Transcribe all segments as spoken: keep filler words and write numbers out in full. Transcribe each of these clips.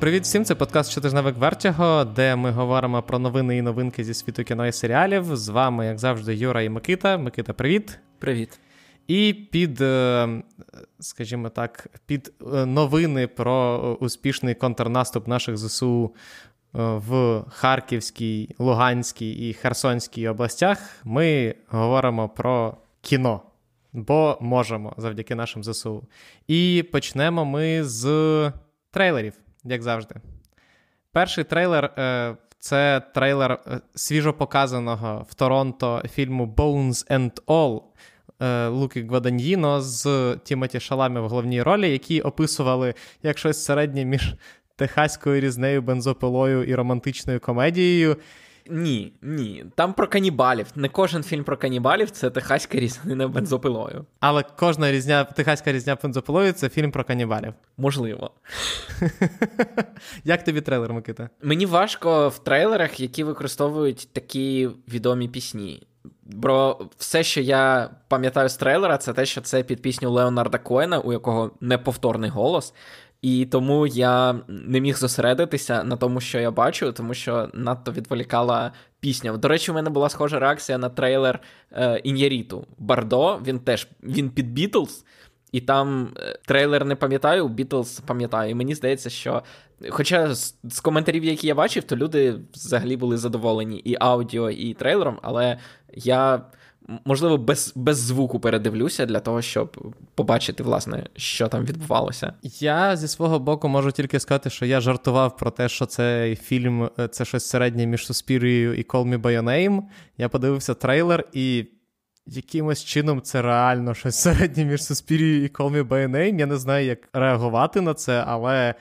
Привіт всім, це подкаст «Щотижневик Вертіго», де ми говоримо про новини і новинки зі світу кіно і серіалів. З вами, як завжди, Юра і Микита. Микита, привіт. Привіт. І під, скажімо так, під новини про успішний контрнаступ наших ЗСУ в Харківській, Луганській і Херсонській областях ми говоримо про кіно, бо можемо завдяки нашим ЗСУ. І почнемо ми з трейлерів, як завжди. Перший трейлер е, – це трейлер свіжопоказаного в Торонто фільму «Bones and All» е, Луки Гваданьїно з Тімоті Шаламі в головній ролі, які описували як щось середнє між техаською різнею, бензопилою і романтичною комедією. Ні, ні. Там про канібалів. Не кожен фільм про канібалів – це техаська різня бензопилою. Але кожна різня, техаська різня бензопилою – це фільм про канібалів. Можливо. Як тобі трейлер, Микита? Мені важко в трейлерах, які використовують такі відомі пісні. Бо все, що я пам'ятаю з трейлера, це те, що це під пісню Леонарда Коена, у якого неповторний голос. І тому я не міг зосередитися на тому, що я бачу, тому що надто відволікала пісня. До речі, у мене була схожа реакція на трейлер е, Ін'яріту. Бардо, він теж, він під Бітлз, і там е, трейлер не пам'ятаю, Бітлз пам'ятаю. І мені здається, що, хоча з, з коментарів, які я бачив, то люди взагалі були задоволені і аудіо, і трейлером, але я... можливо, без, без звуку передивлюся для того, щоб побачити, власне, що там відбувалося. Я зі свого боку можу тільки сказати, що я жартував про те, що цей фільм – це щось середнє між «Суспірією» і «Call me by your name». Я подивився трейлер, і якимось чином це реально щось середнє між «Суспірією» і «Call me by your name». Я не знаю, як реагувати на це, але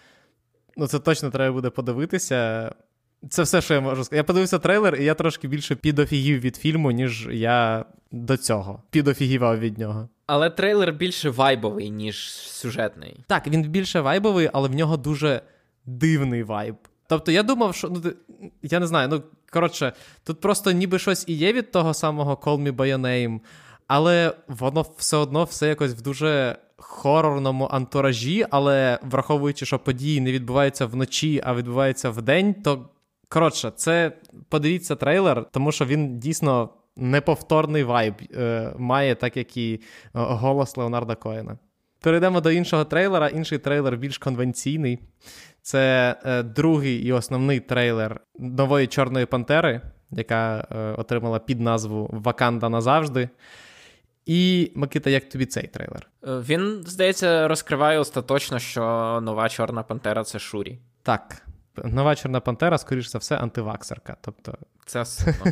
ну, це точно треба буде подивитися. Це все, що я можу сказати. Я подивився трейлер, і я трошки більше підофігів від фільму, ніж я до цього підофігівав від нього. Але трейлер більше вайбовий, ніж сюжетний. Так, він більше вайбовий, але в нього дуже дивний вайб. Тобто я думав, що... Ну, я не знаю, ну, коротше, тут просто ніби щось і є від того самого «Call me by your name», але воно все одно все якось в дуже хорорному антуражі, але враховуючи, що події не відбуваються вночі, а відбуваються вдень, то коротше, це подивіться трейлер, тому що він дійсно неповторний вайб е, має, так як і голос Леонарда Коена. Перейдемо до іншого трейлера. Інший трейлер більш конвенційний. Це е, другий і основний трейлер нової «Чорної пантери», яка е, отримала підназву «Ваканда назавжди». І, Микита, як тобі цей трейлер? Він, здається, розкриває остаточно, що нова «Чорна пантера» – це Шурі. Так. Нова «Чорна пантера», скоріш за все, антиваксерка. Тобто... Це сумно.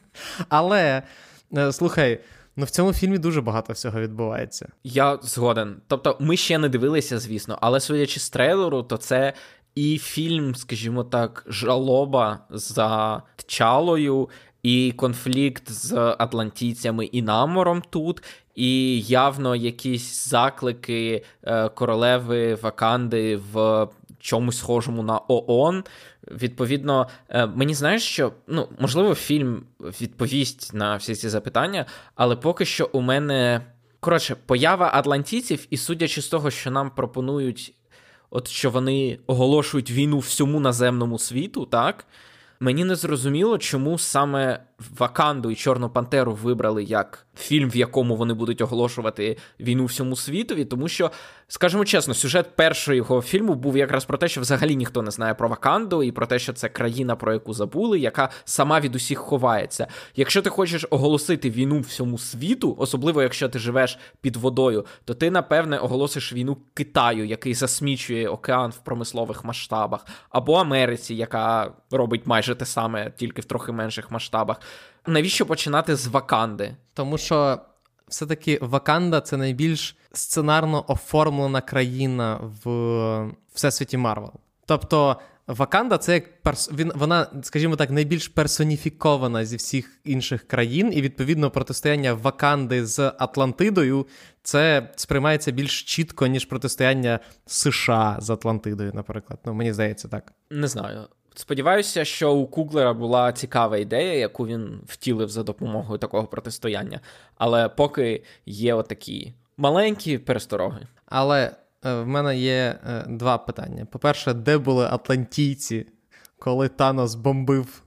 Але, слухай, ну в цьому фільмі дуже багато всього відбувається. Я згоден. Тобто ми ще не дивилися, звісно, але судячи з трейлеру, то це і фільм, скажімо так, жалоба за Тчалою, і конфлікт з атлантійцями і Намором тут, і явно якісь заклики е, королеви Ваканди в чомусь схожому на ООН. Відповідно, е, мені знаєш, що, ну, можливо, фільм відповість на всі ці запитання, але поки що у мене, коротше, поява атлантійців, і судячи з того, що нам пропонують, от що вони оголошують війну всьому наземному світу, так, мені не зрозуміло, чому саме Ваканду і Чорну пантеру вибрали як фільм, в якому вони будуть оголошувати війну всьому світові, тому що, скажімо чесно, сюжет першого його фільму був якраз про те, що взагалі ніхто не знає про Ваканду і про те, що це країна, про яку забули, яка сама від усіх ховається. Якщо ти хочеш оголосити війну всьому світу, особливо якщо ти живеш під водою, то ти, напевне, оголосиш війну Китаю, який засмічує океан в промислових масштабах, або Америці, яка робить майже те саме, тільки в трохи менших масштабах. Навіщо починати з Ваканди? Тому що все-таки Ваканда – це найбільш сценарно оформлена країна в всесвіті Марвел. Тобто Ваканда – це як перс... Він, вона, скажімо так, найбільш персоніфікована зі всіх інших країн, і, відповідно, протистояння Ваканди з Атлантидою – це сприймається більш чітко, ніж протистояння США з Атлантидою, наприклад. Ну, мені здається так. Не знаю. Сподіваюся, що у Куглера була цікава ідея, яку він втілив за допомогою такого протистояння. Але поки є отакі маленькі перестороги. Але В мене є два питання. По-перше, де були атлантійці, коли Танос бомбив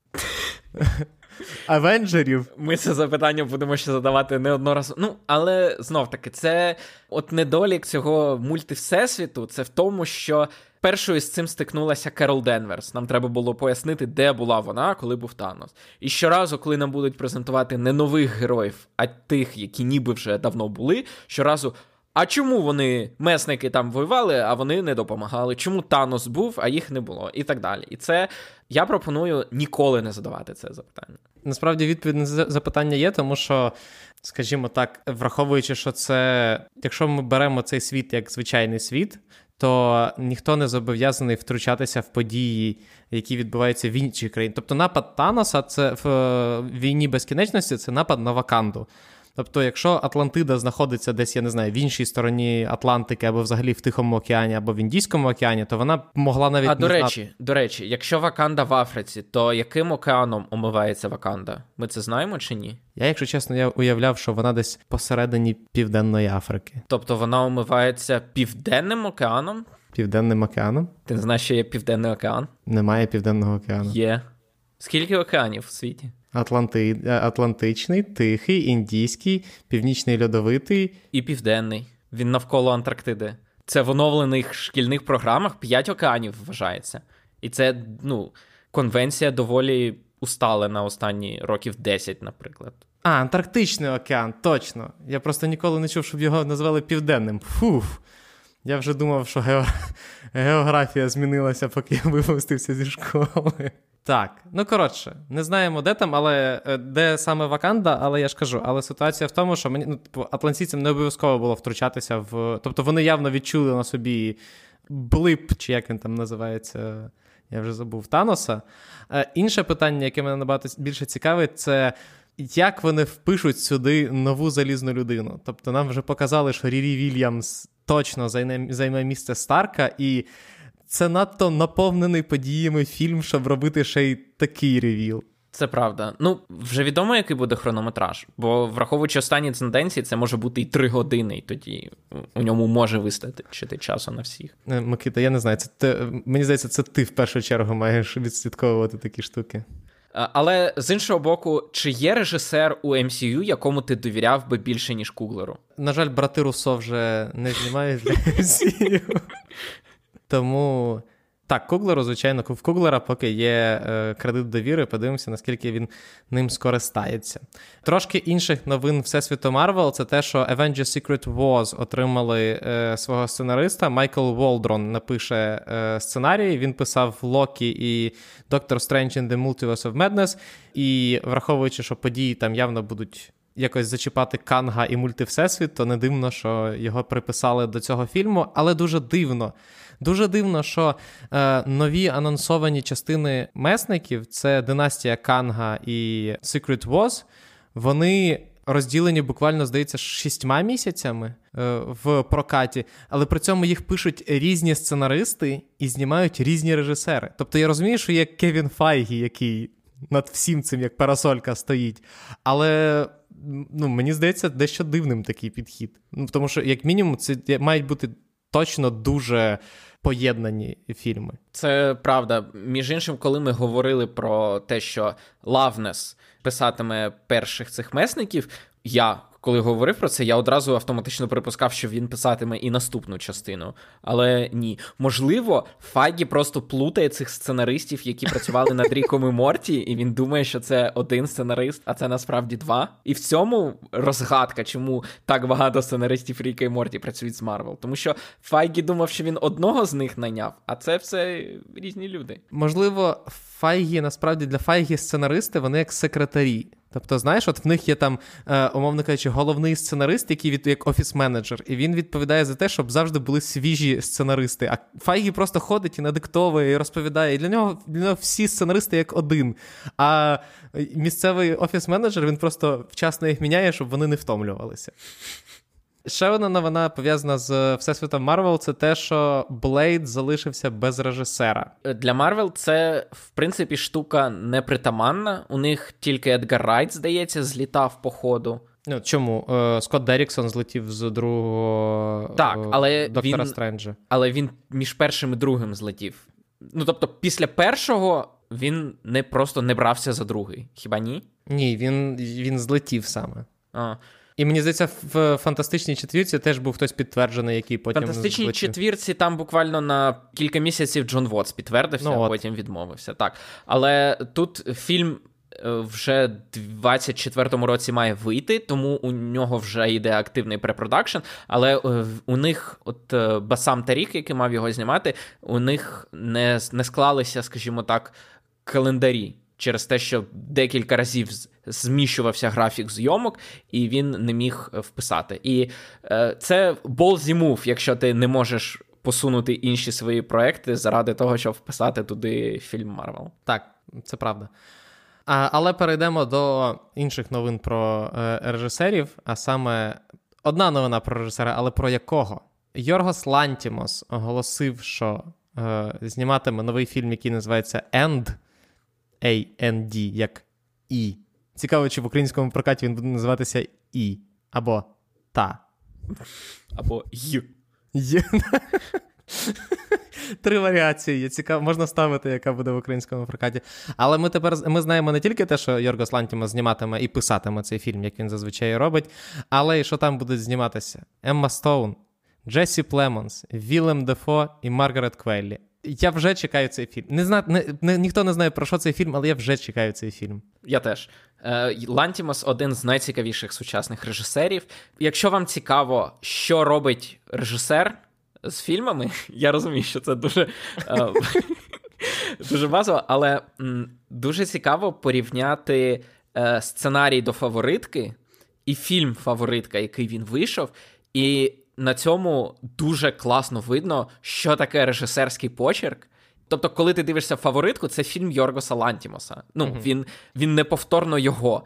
Авенджерів? Ми це запитання будемо ще задавати неодноразово. Ну, але, знов-таки, це от недолік цього мультивсесвіту, це в тому, що першою з цим стикнулася Керол Денверс. Нам треба було пояснити, де була вона, коли був Танос. І щоразу, коли нам будуть презентувати не нових героїв, а тих, які ніби вже давно були, щоразу... А чому вони, месники, там воювали, а вони не допомагали? Чому Танос був, а їх не було? І так далі. І це, я пропоную ніколи не задавати це запитання. Насправді відповідь на запитання є, тому що, скажімо так, враховуючи, що це, якщо ми беремо цей світ як звичайний світ, то ніхто не зобов'язаний втручатися в події, які відбуваються в іншій країні. Тобто напад Таноса це в війні безкінечності, це напад на Ваканду. Тобто, якщо Атлантида знаходиться десь, я не знаю, в іншій стороні Атлантики, або взагалі в Тихому океані, або в Індійському океані, то вона могла навіть... А, до речі, знати... до речі, якщо Ваканда в Африці, то яким океаном омивається Ваканда? Ми це знаємо чи ні? Я, якщо чесно, я уявляв, що вона десь посередині Південної Африки. Тобто вона омивається Південним океаном? Південним океаном? Ти не знаєш, що є Південний океан? Немає Південного океану. Є. Скільки океанів в світі? Атланти... Атлантичний, Тихий, Індійський, Північний Льодовитий. І Південний. Він навколо Антарктиди. Це в оновлених шкільних програмах п'ять океанів вважається. І це, ну, конвенція доволі усталена останні років десять, наприклад. А, Антарктичний океан, точно. Я просто ніколи не чув, щоб його назвали Південним. Фуф. Я вже думав, що ге... географія змінилася, поки я випустився зі школи. Так, ну коротше, не знаємо, де там, але де саме Ваканда, але я ж кажу, але ситуація в тому, що мені, ну, типу, атлантійцям не обов'язково було втручатися в... Тобто вони явно відчули на собі блип, чи як він там називається, я вже забув, Таноса. Е, інше питання, яке мене набагато більше цікавить, це як вони впишуть сюди нову залізну людину. Тобто нам вже показали, що Рірі Вільямс точно займе, займе місце Старка, і це надто наповнений подіями фільм, щоб робити ще й такий ревіл. Це правда. Ну, вже відомо, який буде хронометраж, бо враховуючи останні тенденції, це може бути і три години, і тоді у ньому може вистачити часу на всіх. Микита, я не знаю, це ти, мені здається, це ти в першу чергу маєш відслідковувати такі штуки. Але, з іншого боку, чи є режисер у ем сі ю, якому ти довіряв би більше, ніж Куглеру? На жаль, брати Руссо вже не знімають для ем сі ю. Тому, так, Куглеру, звичайно, в Куглера поки є е, кредит довіри, подивимося, наскільки він ним скористається. Трошки інших новин Всесвіту Марвел – це те, що Avengers Secret Wars отримали е, свого сценариста. Майкл Волдрон напише е, сценарій, він писав Локі і Doctor Strange in the Multiverse of Madness, і враховуючи, що події там явно будуть якось зачіпати Канга і мультивсесвіт, то не дивно, що його приписали до цього фільму, але дуже дивно. Дуже дивно, що е, нові анонсовані частини Месників, це Династія Канга і Secret Wars, вони розділені буквально, здається, шістьма місяцями е, в прокаті, але при цьому їх пишуть різні сценаристи і знімають різні режисери. Тобто я розумію, що є Кевін Файгі, який над всім цим, як парасолька, стоїть, але... Ну, мені здається, дещо дивним такий підхід. Ну, тому що, як мінімум, це мають бути точно дуже поєднані фільми. Це правда. Між іншим, коли ми говорили про те, що Лавнес писатиме перших цих месників, я, коли говорив про це, я одразу автоматично припускав, що він писатиме і наступну частину. Але ні. Можливо, Файгі просто плутає цих сценаристів, які працювали над Ріком і Морті, і він думає, що це один сценарист, а це насправді два. І в цьому розгадка, чому так багато сценаристів Ріка і Морті працюють з Марвел. Тому що Файгі думав, що він одного з них найняв, а це все різні люди. Можливо, Файгі, насправді для Файгі сценаристи, вони як секретарі. Тобто, знаєш, от в них є там, е, умовно кажучи, головний сценарист, який від, як офіс-менеджер, і він відповідає за те, щоб завжди були свіжі сценаристи. А Файгі просто ходить і надиктовує, і розповідає. І для нього, для нього всі сценаристи як один. А місцевий офіс-менеджер, він просто вчасно їх міняє, щоб вони не втомлювалися. Ще одна новина, пов'язана з Всесвітом Марвел, це те, що Блейд залишився без режисера. Для Марвел це, в принципі, штука непритаманна. У них тільки Едгар Райт, здається, злітав по ходу. Ну, чому? Е, Скотт Дерріксон злетів з другого так, але Доктора він, Стренджа. Але він між першим і другим злетів. Ну, тобто, після першого він не просто не брався за другий. Хіба ні? Ні, він, він злетів саме. А. І мені здається, в «Фантастичній четвірці» теж був хтось підтверджений, який потім В «Фантастичній злетів. четвірці» там буквально на кілька місяців Джон Вотс підтвердився, ну, а потім відмовився. Так. Але тут фільм вже в двадцять четвертому році має вийти, тому у нього вже йде активний препродакшн, але у них, от Басам Тарік, який мав його знімати, у них не, не склалися, скажімо так, календарі. Через те, що декілька разів зміщувався графік зйомок, і він не міг вписати. І е, це ballsy move, якщо ти не можеш посунути інші свої проекти заради того, щоб вписати туди фільм Марвел. Так, це правда. А, але перейдемо до інших новин про е, режисерів, а саме одна новина про режисера, але про якого? Йоргос Лантімос оголосив, що е, зніматиме новий фільм, який називається «End», A N D, як «І». Цікаво, чи в українському прокаті він буде називатися «І» або «Та». Або «Й». Й. Три варіації є. Цікаво, можна ставити, яка буде в українському прокаті. Але ми тепер ми знаємо не тільки те, що Йоргос Лантімос зніматиме і писатиме цей фільм, як він зазвичай робить, але й що там будуть зніматися. Емма Стоун, Джесі Племонс, Вілем Дефо і Маргарет Квеллі. Я вже чекаю цей фільм. Не зна... не, не, ніхто не знає, про що цей фільм, але я вже чекаю цей фільм. Я теж. Е, Лантімос – один з найцікавіших сучасних режисерів. Якщо вам цікаво, що робить режисер з фільмами, я розумію, що це дуже, е, дуже базово, але м, дуже цікаво порівняти е, сценарій до «Фаворитки» і фільм «Фаворитка», який він вийшов, і на цьому дуже класно видно, що таке режисерський почерк. Тобто, коли ти дивишся «Фаворитку», це фільм Йоргоса Лантімоса. Ну, mm-hmm. він, він неповторно його.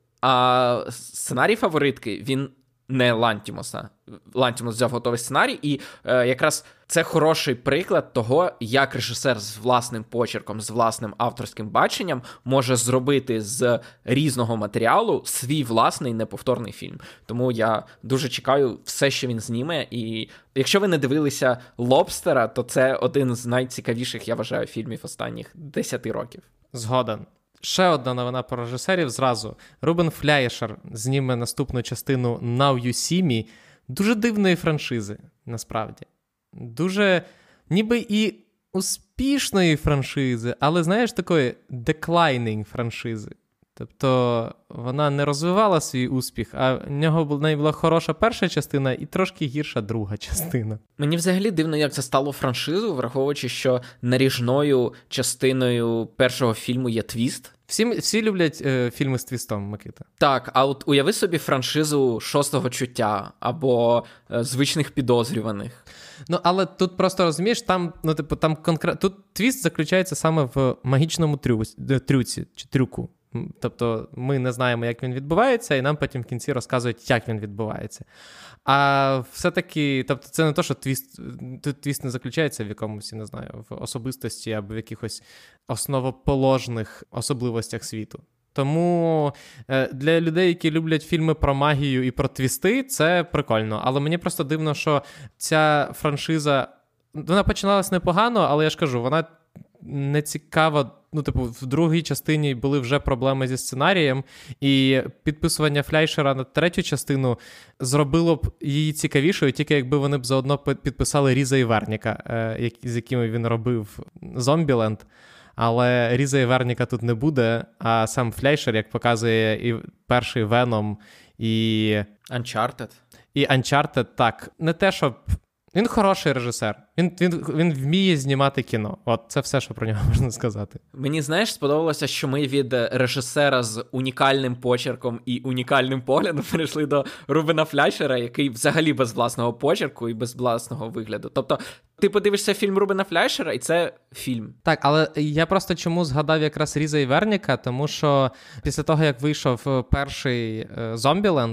А сценарій «Фаворитки», він не Лантімоса. Лантімос взяв готовий сценарій, і е, якраз це хороший приклад того, як режисер з власним почерком, з власним авторським баченням може зробити з різного матеріалу свій власний неповторний фільм. Тому я дуже чекаю все, що він зніме, і якщо ви не дивилися «Лобстера», то це один з найцікавіших, я вважаю, фільмів останніх десяти років. Згоден. Ще одна новина про режисерів зразу. Рубен Фляйшер зніме наступну частину «Now You See Me». Дуже дивної франшизи, насправді. Дуже ніби і успішної франшизи, але, знаєш, такої declining франшизи. Тобто вона не розвивала свій успіх, а в нього була, була хороша перша частина і трошки гірша друга частина. Мені взагалі дивно, як це стало франшизою, враховуючи, що наріжною частиною першого фільму є твіст. Всі, всі люблять е, фільми з твістом, Микита. Так, а от уяви собі франшизу «Шостого чуття» або е, «Звичних підозрюваних». Ну, але тут просто, розумієш, там, ну, типу, там конкретно... Тут твіст заключається саме в магічному трю... трюці, чи трюку. Тобто ми не знаємо, як він відбувається, і нам потім в кінці розказують, як він відбувається. А все-таки, тобто це не то, що твіст, твіст не заключається в якомусь, не знаю, в особистості або в якихось основоположних особливостях світу. Тому для людей, які люблять фільми про магію і про твісти, це прикольно. Але мені просто дивно, що ця франшиза, вона починалась непогано, але я ж кажу, вона не цікава. Ну, типу, в другій частині були вже проблеми зі сценарієм, і підписування Фляйшера на третю частину зробило б її цікавішою, тільки якби вони б заодно підписали Різа і Верніка, е, з якими він робив «Зомбіленд». Але Різа і Верніка тут не буде, а сам Фляйшер, як показує і перший «Веном», і... Uncharted. І Uncharted, так. Не те, щоб... Він хороший режисер. Він, він, він вміє знімати кіно. От це все, що про нього можна сказати. Мені, знаєш, сподобалося, що ми від режисера з унікальним почерком і унікальним поглядом перейшли до Рубена Фляйшера, який взагалі без власного почерку і без власного вигляду. Тобто ти подивишся фільм Рубена Фляйшера, і це фільм. Так, але я просто чому згадав якраз Різа і Верніка, тому що після того, як вийшов перший «Зомбіленд»,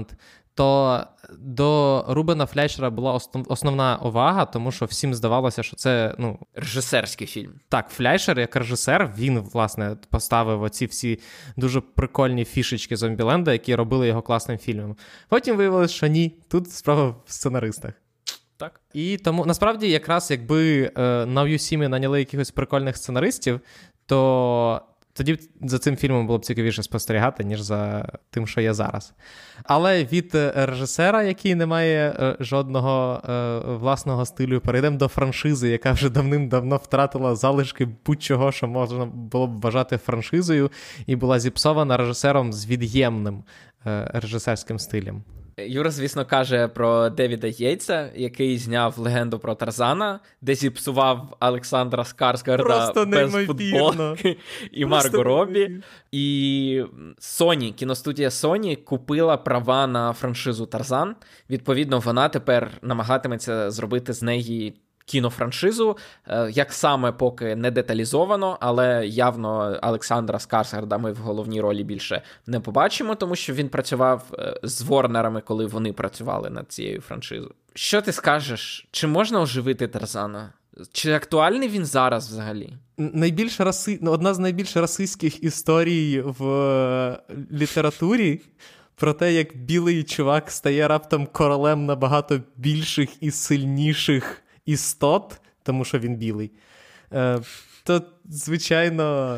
то до Рубена Флейшера була основ, основна увага, тому що всім здавалося, що це, ну... режисерський фільм. Так, Флейшер, як режисер, він, власне, поставив оці всі дуже прикольні фішечки Зомбіленда, які робили його класним фільмом. Потім виявилось, що ні, тут справа в сценаристах. Так. І тому, насправді, якраз якби е, на Now You See Me наняли якихось прикольних сценаристів, то тоді за цим фільмом було б цікавіше спостерігати, ніж за тим, що є зараз. Але від режисера, який не має е, жодного е, власного стилю, перейдемо до франшизи, яка вже давним-давно втратила залишки будь-чого, що можна було б вважати франшизою, і була зіпсована режисером з від'ємним е, режисерським стилем. Юра, звісно, каже про Девіда Єйтса, який зняв «Легенду про Тарзана», де зіпсував Олександра Скарсгарда без футболки і Марго Робі. І Sony, кіностудія Sony купила права на франшизу «Тарзан». Відповідно, вона тепер намагатиметься зробити з неї кінофраншизу, як саме поки не деталізовано, але явно Олександра Скарсгарда ми в головній ролі більше не побачимо, тому що він працював з Ворнерами, коли вони працювали над цією франшизою. Що ти скажеш? Чи можна оживити Тарзана? Чи актуальний він зараз взагалі? Найбільш раси... Одна з найбільш расистських історій в літературі про те, як білий чувак стає раптом королем набагато більших і сильніших істот, тому що він білий, е, то, звичайно,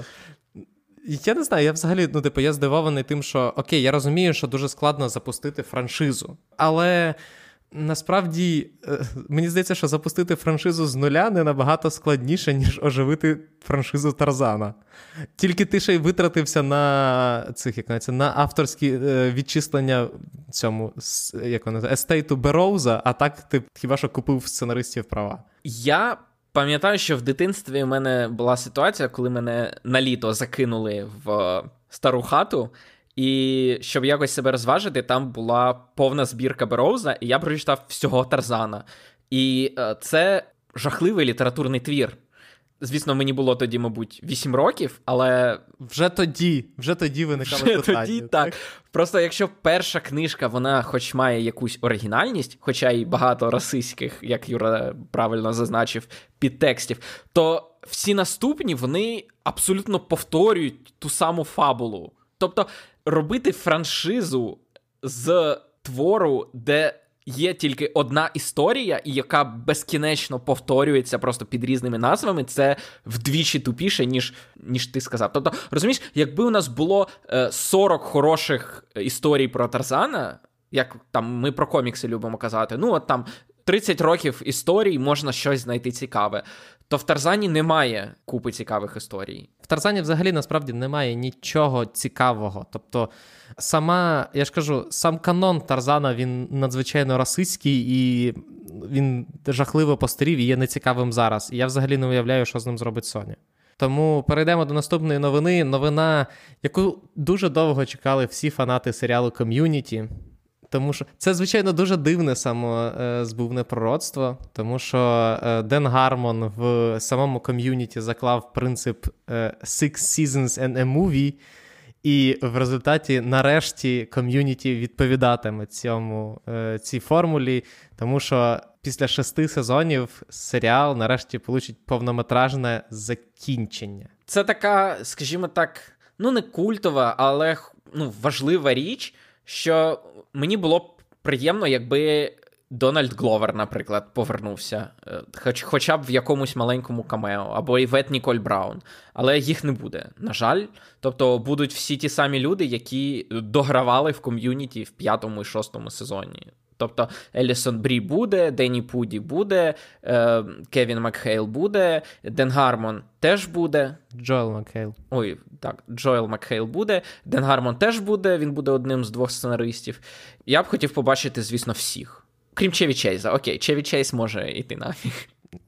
я не знаю, я взагалі, ну, типу, я здивований тим, що, окей, я розумію, що дуже складно запустити франшизу, але насправді, е, мені здається, що запустити франшизу з нуля не набагато складніше, ніж оживити франшизу Тарзана. Тільки ти ще й витратився на цих, як називається, на авторські е, відчислення цьому, як воно, естейту Бероуза, а так ти хіба що купив сценаристів права. Я пам'ятаю, що в дитинстві у мене була ситуація, коли мене на літо закинули в стару хату, і щоб якось себе розважити, там була повна збірка Бероуза, і я прочитав всього Тарзана. І е, це жахливий літературний твір. Звісно, мені було тоді, мабуть, вісім років, але... Вже тоді, вже тоді виникало вже питання. Тоді, так. так. Просто якщо перша книжка, вона хоч має якусь оригінальність, хоча й багато расистських, як Юра правильно зазначив, підтекстів, то всі наступні, вони абсолютно повторюють ту саму фабулу. Тобто робити франшизу з твору, де є тільки одна історія, і яка безкінечно повторюється просто під різними назвами, це вдвічі тупіше, ніж, ніж ти сказав. Тобто, розумієш, якби у нас було е, сорок хороших історій про Тарзана, як там ми про комікси любимо казати, ну от там тридцять років історій, можна щось знайти цікаве, то в Тарзані немає купи цікавих історій. В Тарзані взагалі насправді немає нічого цікавого. Тобто сама, я ж кажу, сам канон Тарзана, він надзвичайно расистський і він жахливо постарів і є нецікавим зараз. І я взагалі не уявляю, що з ним зробить Sony. Тому перейдемо до наступної новини. Новина, яку дуже довго чекали всі фанати серіалу «Ком'юніті». Тому що це, звичайно, дуже дивне самозбувне пророцтво, тому що Ден Гармон в самому ком'юніті заклав принцип «six seasons and a movie», і в результаті, нарешті, ком'юніті відповідатиме цьому, цій формулі, тому що після шести сезонів серіал нарешті получить повнометражне закінчення. Це така, скажімо так, ну не культова, але ну, важлива річ, що мені було б приємно, якби Дональд Гловер, наприклад, повернувся. Хоч, хоча б в якомусь маленькому камео. Або Івет Ніколь Браун. Але їх не буде, на жаль. Тобто будуть всі ті самі люди, які догравали в ком'юніті в п'ятому і шостому сезоні. Тобто Елісон Брі буде, Денні Пуді буде, е, Кевін Макхейл буде, Ден Гармон теж буде. Джоел Макхейл. Ой, так, Джоел Макхейл буде, Ден Гармон теж буде, він буде одним з двох сценаристів. Я б хотів побачити, звісно, всіх. Крім Чеві Чейза. Окей, Чеві Чейз може йти нафіг.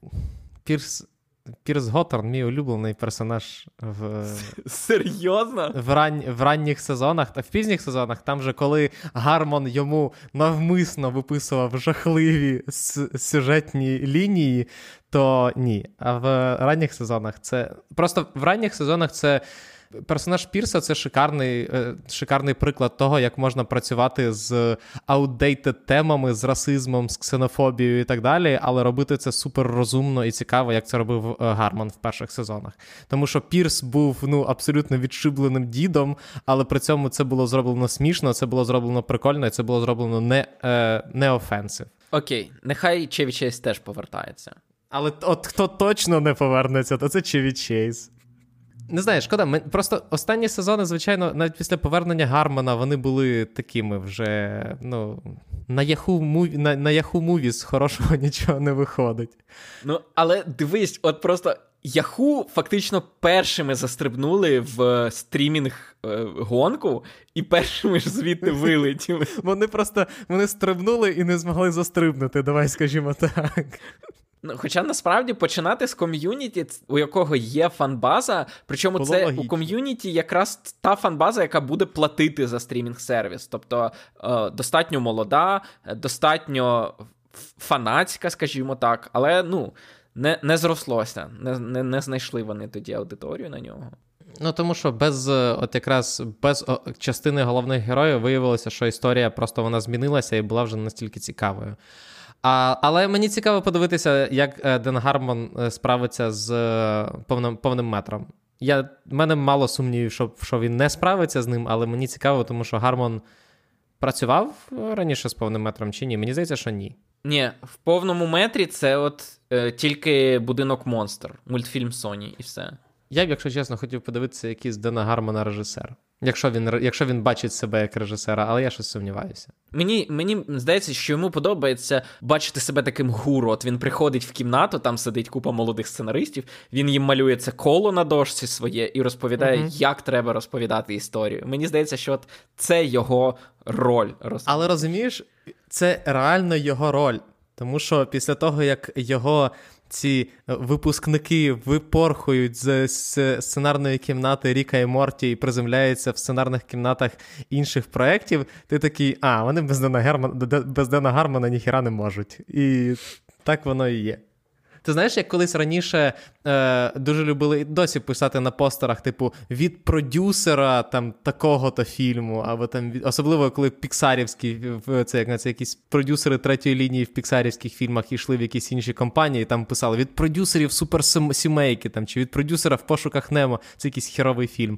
Пірс, Пірс Готтерн, мій улюблений персонаж в... Серйозно? В, ран... в ранніх сезонах, та в пізніх сезонах, там же коли Гармон йому навмисно виписував жахливі сюжетні лінії, то ні. А в ранніх сезонах це... Просто в ранніх сезонах це персонаж Пірса – це шикарний, шикарний приклад того, як можна працювати з outdated темами, з расизмом, з ксенофобією і так далі, але робити це супер розумно і цікаво, як це робив Гарман в перших сезонах. Тому що Пірс був, ну, абсолютно відшибленим дідом, але при цьому це було зроблено смішно, це було зроблено прикольно, і це було зроблено не, е, не offensive. Окей, нехай Чеві Чейз теж повертається. Але от хто точно не повернеться, то це Чеві Чейз. Не знаю, шкода, ми, просто останні сезони, звичайно, навіть після повернення Гармана, вони були такими вже, ну, на Yahoo Movie, на, на Yahoo Movies хорошого нічого не виходить. Ну, але дивись, от просто Yahoo фактично першими застрибнули в стрімінг-гонку і першими ж звідти вилетіли. Вони просто, вони стрибнули і не змогли застрибнути, давай скажімо так. Ну, хоча насправді починати з ком'юніті, у якого є фанбаза, причому було це логічно. У ком'юніті якраз та фанбаза, яка буде платити за стрімінг-сервіс. Тобто е, достатньо молода, достатньо фанатська, скажімо так, але, ну, не, не зрослося, не, не, не знайшли вони тоді аудиторію на нього. Ну, тому що без, от якраз без частини головних героїв виявилося, що історія просто вона змінилася і була вже настільки цікавою. А, але мені цікаво подивитися, як Ден Гармон справиться з повним, повним метром. Я, в мене мало сумнівів, що, що він не справиться з ним, але мені цікаво, тому що Гармон працював раніше з повним метром чи ні? Мені здається, що ні. Ні, в повному метрі це от е, тільки «Будинок монстр», мультфільм Sony і все. Я б, якщо чесно, хотів подивитися, який з Дена Гармона режисер. Якщо він, якщо він бачить себе як режисера, але я щось сумніваюся. Мені, мені здається, що йому подобається бачити себе таким гуру. От він приходить в кімнату, там сидить купа молодих сценаристів, він їм малює це коло на дошці своє і розповідає, mm-hmm. як треба розповідати історію. Мені здається, що от це його роль. Але розумієш, це реально його роль. Тому що після того, як його ці випускники випорхують з сценарної кімнати Ріка і Морті і приземляються в сценарних кімнатах інших проєктів, ти такий, а, вони без Дена Гармона, без Дена Гармона ніхіра не можуть. І так воно і є. Ти знаєш, як колись раніше е, дуже любили досі писати на постерах, типу, від продюсера там такого-то фільму, або там, від, особливо коли піксарівські, це, як, це якісь продюсери третьої лінії в піксарівських фільмах йшли в якісь інші компанії, там писали від продюсерів суперсімейки, там, чи від продюсера в пошуках Немо, це якийсь херовий фільм.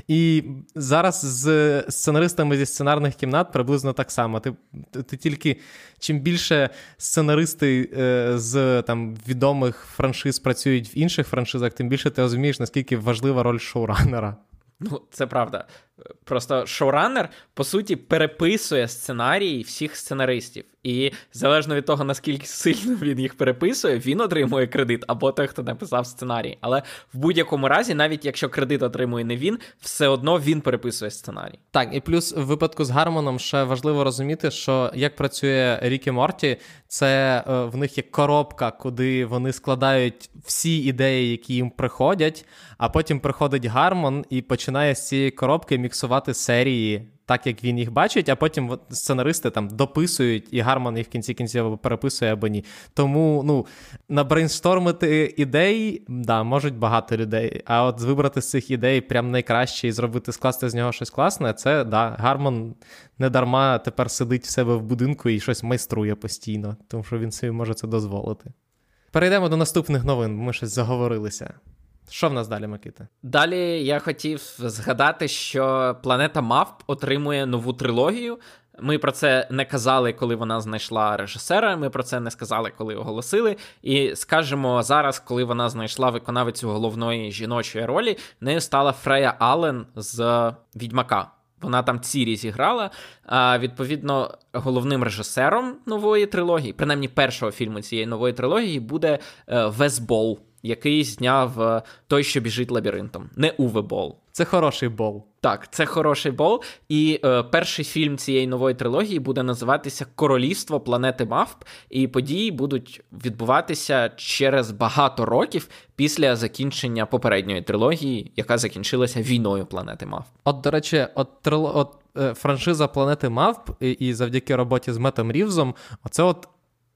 І зараз з сценаристами зі сценарних кімнат приблизно так само. Ти, ти, ти тільки, чим більше сценаристи е, з там відомих франшиз працюють в інших франшизах, тим більше ти розумієш, наскільки важлива роль шоураннера. Ну, це правда. Просто шоураннер, по суті, переписує сценарії всіх сценаристів. І залежно від того, наскільки сильно він їх переписує, він отримує кредит, або той, хто написав сценарій. Але в будь-якому разі, навіть якщо кредит отримує не він, все одно він переписує сценарій. Так, і плюс в випадку з Гармоном ще важливо розуміти, що як працює Рік і Морті, це е, в них є коробка, куди вони складають всі ідеї, які їм приходять, а потім приходить Гармон і починає з цієї коробки міксувати серії так, як він їх бачить, а потім сценаристи там дописують, і Гарман їх в кінці кінців переписує або ні. Тому, ну, набрейнстормити ідей, да, можуть багато людей, а от вибрати з цих ідей прям найкраще і зробити, скласти з нього щось класне, це, да, Гарман не дарма тепер сидить в себе в будинку і щось майструє постійно, тому що він собі може це дозволити. Перейдемо до наступних новин, ми щось заговорилися. Що в нас далі, Микита? Далі я хотів згадати, що «Планета мавп» отримує нову трилогію. Ми про це не казали, коли вона знайшла режисера, ми про це не сказали, коли оголосили. І скажемо зараз, коли вона знайшла виконавицю головної жіночої ролі, нею стала Фрея Аллен з «Відьмака». Вона там Цірі зіграла, а відповідно головним режисером нової трилогії, принаймні першого фільму цієї нової трилогії, буде Вес Бол, який зняв «Той, що біжить лабіринтом». Не Уве Бол. Це хороший Бол. Так, це хороший Бол. І е, перший фільм цієї нової трилогії буде називатися «Королівство планети мавп», і події будуть відбуватися через багато років після закінчення попередньої трилогії, яка закінчилася війною планети мавп. От, до речі, от, трило... от е, франшиза «Планети мавп» і, і завдяки роботі з Меттом Рівзом, оце от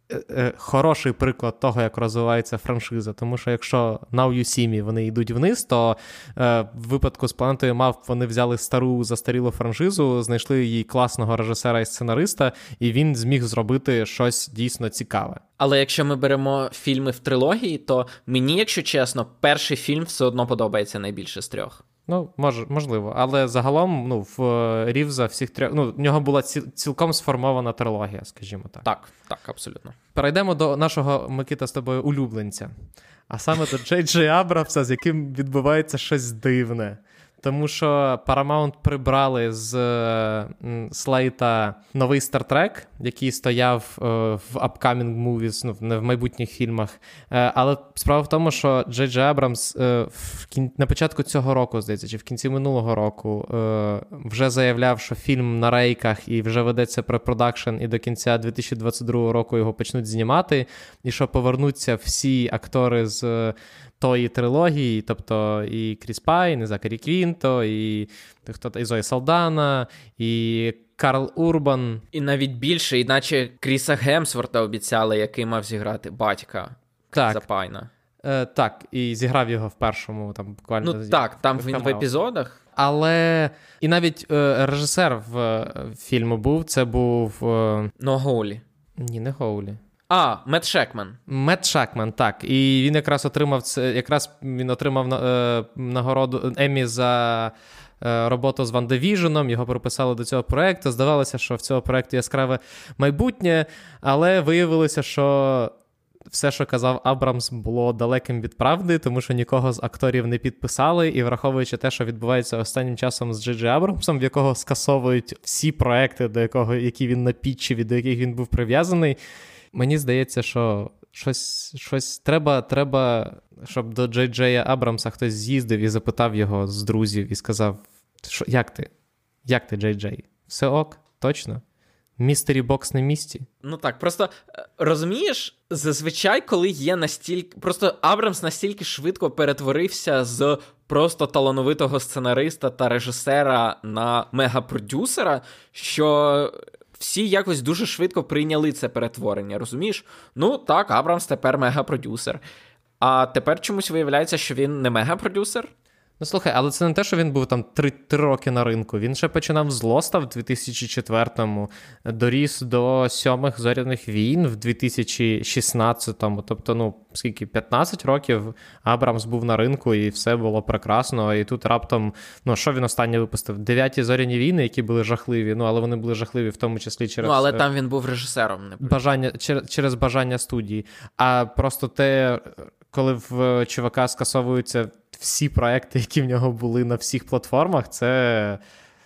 хороший приклад того, як розвивається франшиза. Тому що якщо Now You See Me вони йдуть вниз, то е, в випадку з «Планетою мавп» вони взяли стару застарілу франшизу, знайшли їй класного режисера і сценариста, і він зміг зробити щось дійсно цікаве. Але якщо ми беремо фільми в трилогії, то мені, якщо чесно, перший фільм все одно подобається найбільше з трьох. Ну, мож, можливо, але загалом, ну, в Рівза всіх трьох, ну, в нього була ці, цілком сформована трилогія, скажімо так. Так, так, абсолютно. Перейдемо до нашого, Микита, з тобою улюбленця, а саме до Джей Джей Абрамса, з яким відбувається щось дивне. Тому що Paramount прибрали з м, слайта новий Star Trek, який стояв е, в upcoming movies, ну, не в майбутніх фільмах. Е, але справа в тому, що Джей Джей Абрамс е, в кін... на початку цього року, здається, чи в кінці минулого року е, вже заявляв, що фільм на рейках і вже ведеться препродакшн, і до кінця дві тисячі двадцять другого року його почнуть знімати, і що повернуться всі актори з тої трилогії, тобто і Кріс Пайн, і Закарі Квінто, і, хто, і Зоя Салдана, і Карл Урбан. І навіть більше, іначе Кріса Гемсворта обіцяли, який мав зіграти батька Кріса Пайна. Е, так, і зіграв його в першому, там буквально... Ну так, там він в епізодах. Але і навіть е, режисер в е, фільму був, це був... Е... Ну, Гоулі. Ні, не Гоулі. А, Мет Шекман. Мет Шекман, так. І він якраз отримав це, якраз він отримав е, нагороду Еммі за е, роботу з Ван Дивіженом, його приписали до цього проекту. Здавалося, що в цього проекту яскраве майбутнє, але виявилося, що все, що казав Абрамс, було далеким від правди, тому що нікого з акторів не підписали, і враховуючи те, що відбувається останнім часом з Джей Джей Абрамсом, в якого скасовують всі проекти, до якого, які він напітчив і до яких він був прив'язаний, мені здається, що щось, щось треба, треба, щоб до Джей Джея Абрамса хтось з'їздив і запитав його з друзів і сказав, що, як ти? Як ти, Джей Джей? Все ок? Точно? Містері бокс на місці? Ну так, просто розумієш, зазвичай, коли є настільки... Просто Абрамс настільки швидко перетворився з просто талановитого сценариста та режисера на мегапродюсера, що... Всі якось дуже швидко прийняли це перетворення, розумієш? Ну так, Абрамс тепер мегапродюсер. А тепер чомусь виявляється, що він не мегапродюсер. Ну, слухай, але це не те, що він був там три, три роки на ринку. Він ще починав з Лоста в дві тисячі четвертому, доріс до сьомих зоряних війн в дві тисячі шістнадцятому. Тобто, ну, скільки, п'ятнадцять років Абрамс був на ринку, і все було прекрасно. І тут раптом, ну, що він останнє випустив? Дев'яті зоряні війни, які були жахливі, ну, але вони були жахливі в тому числі через... Ну, але там він був режисером. Не бажання, через, через бажання студії. А просто те, коли в чувака скасовуються всі проекти, які в нього були на всіх платформах, це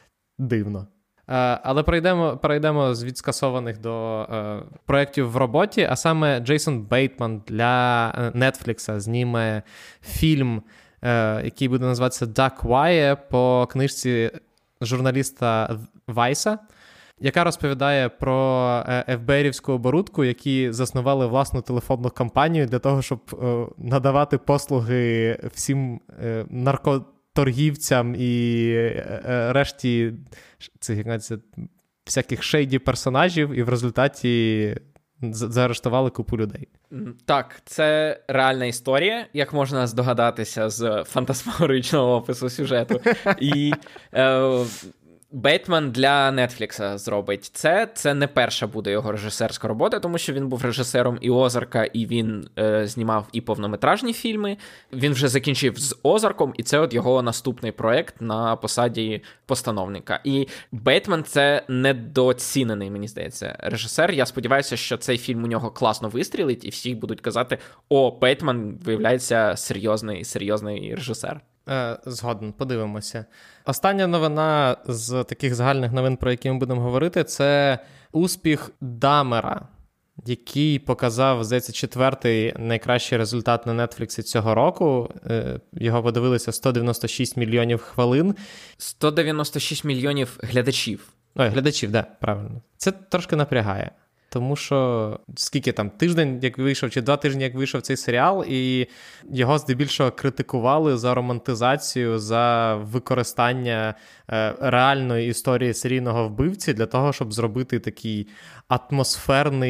дивно. Але перейдемо, перейдемо з відскасованих до е, проєктів в роботі, а саме Джейсон Бейтман для Netflix зніме фільм, е, який буде називатися «Duck Wire» по книжці журналіста Вайса, яка розповідає про еф бі ай-івську оборудку, які заснували власну телефонну компанію для того, щоб е, надавати послуги всім е, наркоторгівцям і е, е, решті цих, як це, всяких шейді персонажів, і в результаті заарештували купу людей. Так, це реальна історія, як можна здогадатися з фантасмагоричного опису сюжету. І... Е, Бейтман для Netflix зробить це. Це не перша буде його режисерська робота, тому що він був режисером і «Озарка», і він е, знімав і повнометражні фільми. Він вже закінчив з «Озарком», і це от його наступний проєкт на посаді постановника. І Бейтман – це недооцінений, мені здається, режисер. Я сподіваюся, що цей фільм у нього класно вистрілить, і всі будуть казати, о, Бейтман, виявляється, серйозний, серйозний режисер. Згоден, подивимося. Остання новина з таких загальних новин, про які ми будемо говорити, це успіх Дамера, який показав, здається, четвертий найкращий результат на Netflix цього року. Його подивилися сто дев'яносто шість мільйонів хвилин. сто дев'яносто шість мільйонів глядачів. Ой, глядачів, так, да, правильно. Це трошки напрягає. Тому що скільки там, тиждень, як вийшов, чи два тижні, як вийшов цей серіал, і його здебільшого критикували за романтизацію, за використання е, реальної історії серійного вбивці для того, щоб зробити такий атмосферний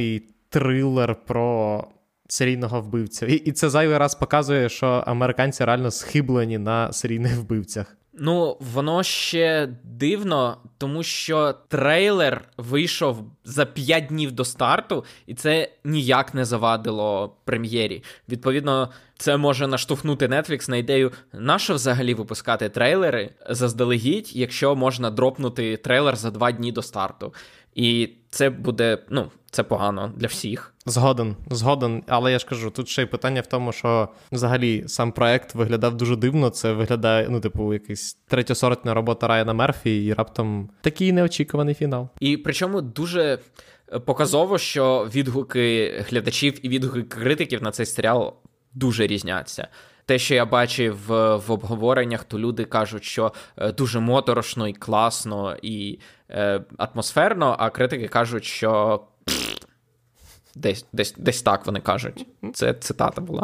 трилер про серійного вбивця. І, і це зайвий раз показує, що американці реально схиблені на серійних вбивцях. Ну, воно ще дивно, тому що трейлер вийшов за п'ять днів до старту, і це ніяк не завадило прем'єрі. Відповідно, це може наштовхнути Netflix на ідею, нащо взагалі випускати трейлери заздалегідь, якщо можна дропнути трейлер за два дні до старту. І це буде, ну, це погано для всіх. Згоден, згоден. Але я ж кажу, тут ще й питання в тому, що взагалі сам проект виглядав дуже дивно. Це виглядає, ну, типу, якась третьосортна робота Райана Мерфі, і раптом такий неочікуваний фінал. І причому дуже показово, що відгуки глядачів і відгуки критиків на цей серіал дуже різняться. Те, що я бачив в, в обговореннях, то люди кажуть, що дуже моторошно і класно, і е, атмосферно, а критики кажуть, що пф, десь, десь, десь так вони кажуть. Це цитата була.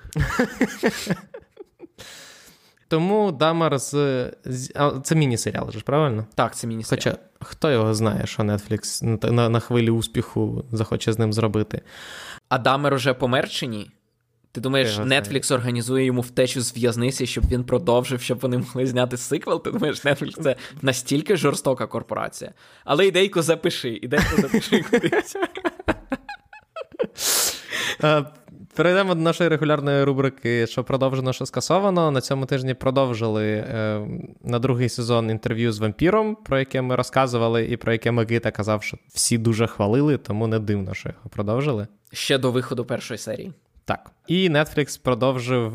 Тому Дамар з... з... А, це міні-серіал, ж, правильно? Так, це міні-серіал. Хоча, хто його знає, що Netflix на, на, на хвилі успіху захоче з ним зробити. А Дамер уже помер чи ні? Ти думаєш, Netflix організує йому втечу з в'язниці, щоб він продовжив, щоб вони могли зняти сиквел? Ти думаєш, Netflix — це настільки жорстока корпорація? Але ідейку запиши, ідейку запиши кудись. Перейдемо до нашої регулярної рубрики «Що продовжено, що скасовано». На цьому тижні продовжили е, на другий сезон інтерв'ю з вампіром, про яке ми розказували, і про яке Микита казав, що всі дуже хвалили, тому не дивно, що його продовжили. Ще до виходу першої серії. Так. І Netflix продовжив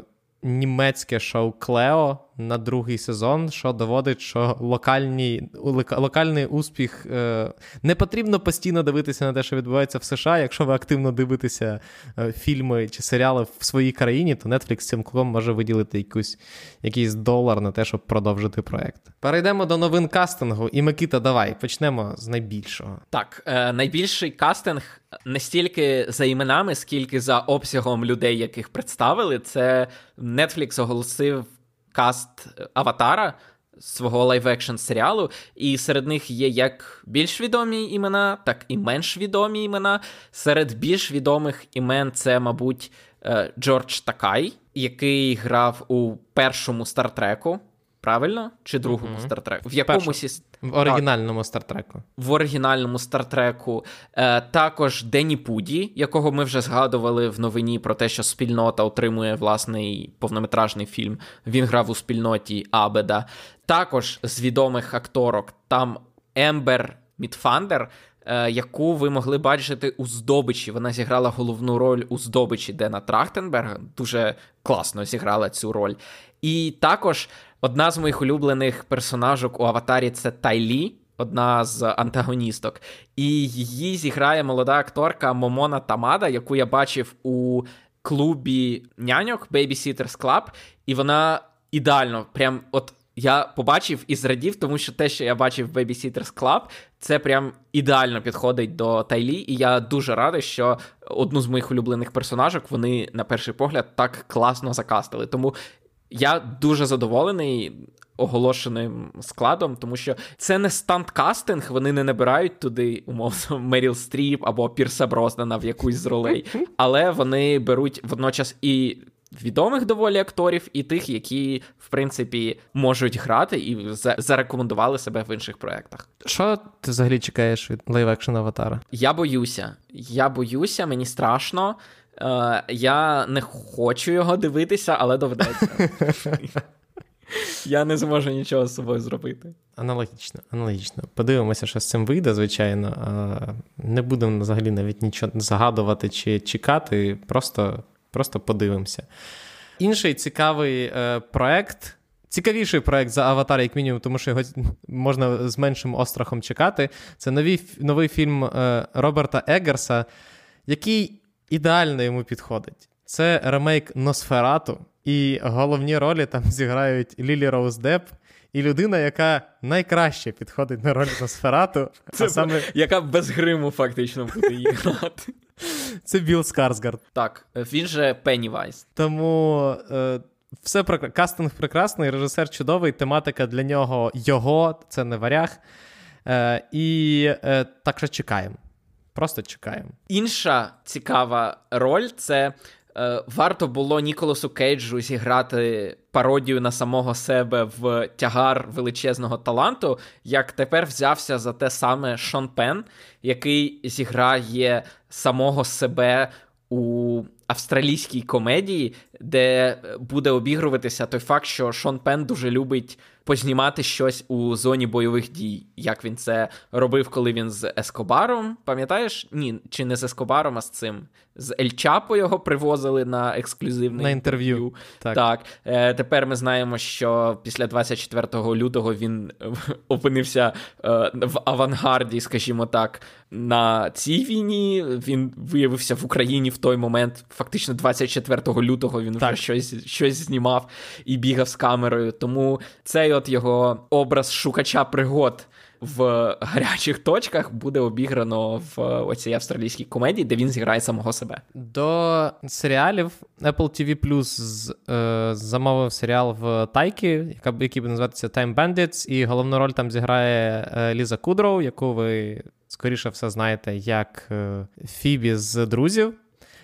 німецьке шоу «Клео» на другий сезон, що доводить, що локальні, локальний успіх... Е, не потрібно постійно дивитися на те, що відбувається в США. Якщо ви активно дивитеся е, фільми чи серіали в своїй країні, то Netflix цілком може виділити якусь, якийсь долар на те, щоб продовжити проект. Перейдемо до новин кастингу. І, Микита, давай, почнемо з найбільшого. Так, е, найбільший кастинг не стільки за іменами, скільки за обсягом людей, яких представили. Це Netflix оголосив каст «Аватара», свого лайв-екшн серіалу, і серед них є як більш відомі імена, так і менш відомі імена. Серед більш відомих імен це, мабуть, Джордж Такай, який грав у першому Стартреку, правильно? Чи другому mm-hmm. Стартреку? В якомусь із... В оригінальному Стартреку. В оригінальному Стартреку. Е, також Денні Пуді, якого ми вже згадували в новині про те, що Спільнота отримує власний повнометражний фільм. Він грав у Спільноті Абеда. Також з відомих акторок там Ембер Мітфандер, е, яку ви могли бачити у «Здобичі». Вона зіграла головну роль у «Здобичі» Дена Трахтенберга. Дуже класно зіграла цю роль. І також одна з моїх улюблених персонажок у «Аватарі» – це Тай Лі, одна з антагоністок. І її зіграє молода акторка Момона Тамада, яку я бачив у клубі няньок Babysitters Club. І вона ідеально, прям от я побачив і зрадів, тому що те, що я бачив в Babysitters Club, це прям ідеально підходить до Тай Лі. І я дуже радий, що одну з моїх улюблених персонажок вони, на перший погляд, так класно закастили. Тому я дуже задоволений оголошеним складом, тому що це не станд-кастинг, вони не набирають туди, умовно, Меріл Стріп або Пірса Броснана в якусь з ролей, але вони беруть водночас і відомих доволі акторів, і тих, які, в принципі, можуть грати і зарекомендували себе в інших проєктах. Що ти взагалі чекаєш від лайв-екшн «Аватара»? Я боюся. Я боюся, мені страшно. Uh, я не хочу його дивитися, але доведеться. Я не зможу нічого з собою зробити. Аналогічно, аналогічно. Подивимося, що з цим вийде, звичайно. Не будемо взагалі навіть нічого загадувати чи чекати, просто, просто подивимося. Інший цікавий е, проект, цікавіший проект за «Аватар», як мінімум, тому що його можна з меншим острахом чекати, це новий, новий фільм е, Роберта Еггерса, який ідеально йому підходить. Це ремейк «Носферату», і головні ролі там зіграють Лілі Роуз Депп і людина, яка найкраще підходить на роль Носферату. Це а саме... яка без гриму фактично буде її грати. Це Білл Скарсгард. Так, він же Пеннівайз. Тому е, все прекра... кастинг прекрасний, режисер чудовий, тематика для нього його, це не варяг. Е, і е, так що чекаємо. Просто чекаємо. Інша цікава роль – це е, варто було Ніколасу Кейджу зіграти пародію на самого себе в тягар величезного таланту, як тепер взявся за те саме Шон Пенн, який зіграє самого себе у австралійській комедії, де буде обігруватися той факт, що Шон Пенн дуже любить познімати щось у зоні бойових дій, як він це робив, коли він з Ескобаром, пам'ятаєш? Ні, чи не з Ескобаром, а з цим. З Ель Чапо його привозили на ексклюзивне на інтерв'ю. інтерв'ю. Так. так. Е, тепер ми знаємо, що після двадцять четвертого лютого він опинився е, в авангарді, скажімо так, на цій війні. Він виявився в Україні в той момент. Фактично двадцять четвертого лютого він так. вже щось, щось знімав і бігав з камерою. Тому цей от його образ шукача пригод в гарячих точках буде обіграно в оцій австралійській комедії, де він зіграє самого себе. До серіалів Apple ті ві Plus з, е, замовив серіал в Тайки, який буде називатися Time Bandits, і головну роль там зіграє е, Ліза Кудроу, яку ви, скоріше все, знаєте, як е, Фібі з «Друзів».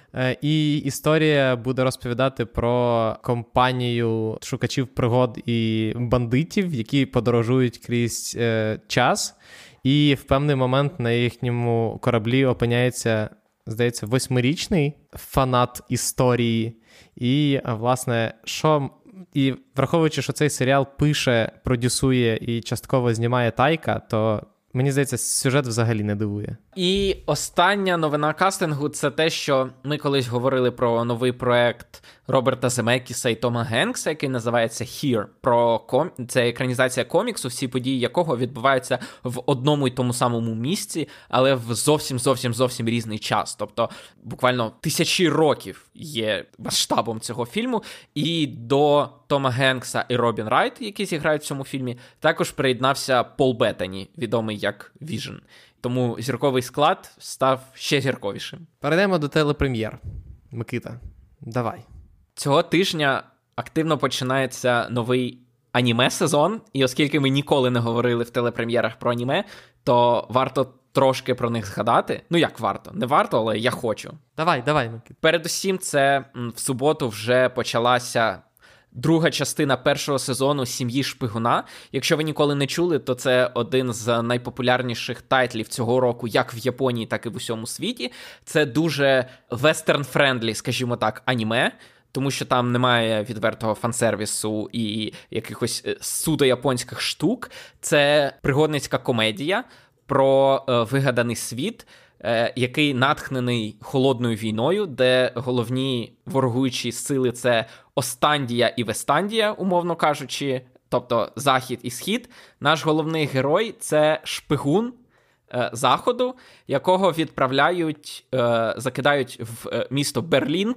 І історія буде розповідати про компанію шукачів пригод і бандитів, які подорожують крізь е, час. І в певний момент на їхньому кораблі опиняється, здається, восьмирічний фанат історії. І, власне, що... І враховуючи, що цей серіал пише, продюсує і частково знімає Тайка, то... Мені здається, сюжет взагалі не дивує. І остання новина кастингу – це те, що ми колись говорили про новий проект Роберта Земекіса і Тома Генкса, який називається «Here». Про ком... Це екранізація коміксу, всі події якого відбуваються в одному і тому самому місці, але в зовсім-зовсім-зовсім різний час. Тобто буквально тисячі років є масштабом цього фільму. І до Тома Генкса і Робін Райт, які зіграють в цьому фільмі, також приєднався Пол Беттані, відомий як Віжн. Тому зірковий склад став ще зірковішим. Перейдемо до телепрем'єр. Микита, давай. Цього тижня активно починається новий аніме-сезон, і оскільки ми ніколи не говорили в телепрем'єрах про аніме, то варто трошки про них згадати. Ну як варто? Не варто, але я хочу. Давай, давай, Микита. Передусім, це в суботу вже почалася друга частина першого сезону «Сім'ї Шпигуна». Якщо ви ніколи не чули, то це один з найпопулярніших тайтлів цього року, як в Японії, так і в усьому світі. Це дуже вестерн-френдлі, скажімо так, аніме, тому що там немає відвертого фансервісу і якихось суто японських штук. Це пригодницька комедія про е, вигаданий світ, е, який натхнений холодною війною, де головні ворогуючі сили – це Остандія і Вестандія, умовно кажучи, тобто Захід і Схід. Наш головний герой – це шпигун е, Заходу, якого відправляють, е, закидають в е, місто Берлін,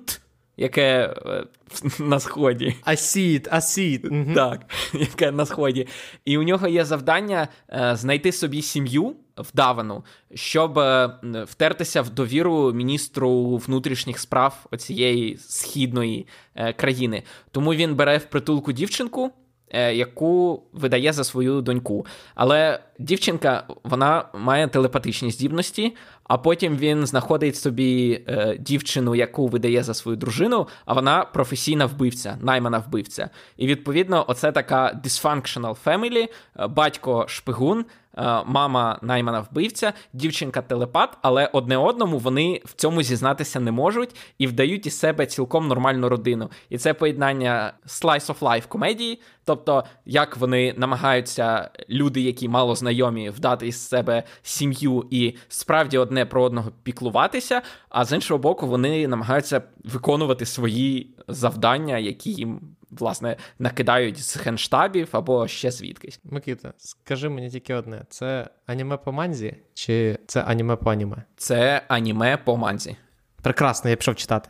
яке е, на Сході. Асід, Асід. Угу. Так, яке на Сході. І у нього є завдання е, знайти собі сім'ю вдавану, щоб е, втертися в довіру міністру внутрішніх справ оцієї східної е, країни. Тому він бере в притулку дівчинку, е, яку видає за свою доньку. Але дівчинка, вона має телепатичні здібності, а потім він знаходить собі е, дівчину, яку видає за свою дружину, а вона професійна вбивця, наймана вбивця. І, відповідно, оце така dysfunctional family, батько шпигун, мама наймана вбивця, дівчинка телепат, але одне одному вони в цьому зізнатися не можуть і вдають із себе цілком нормальну родину. І це поєднання slice of life комедії, тобто як вони намагаються, люди, які мало знайомі, вдати із себе сім'ю і справді одне про одного піклуватися, а з іншого боку вони намагаються виконувати свої завдання, які їм, власне, накидають з генштабів або ще звідкись. Микита, скажи мені тільки одне. Це аніме по манзі чи це аніме по аніме? Це аніме по манзі. Прекрасно, я пішов читати.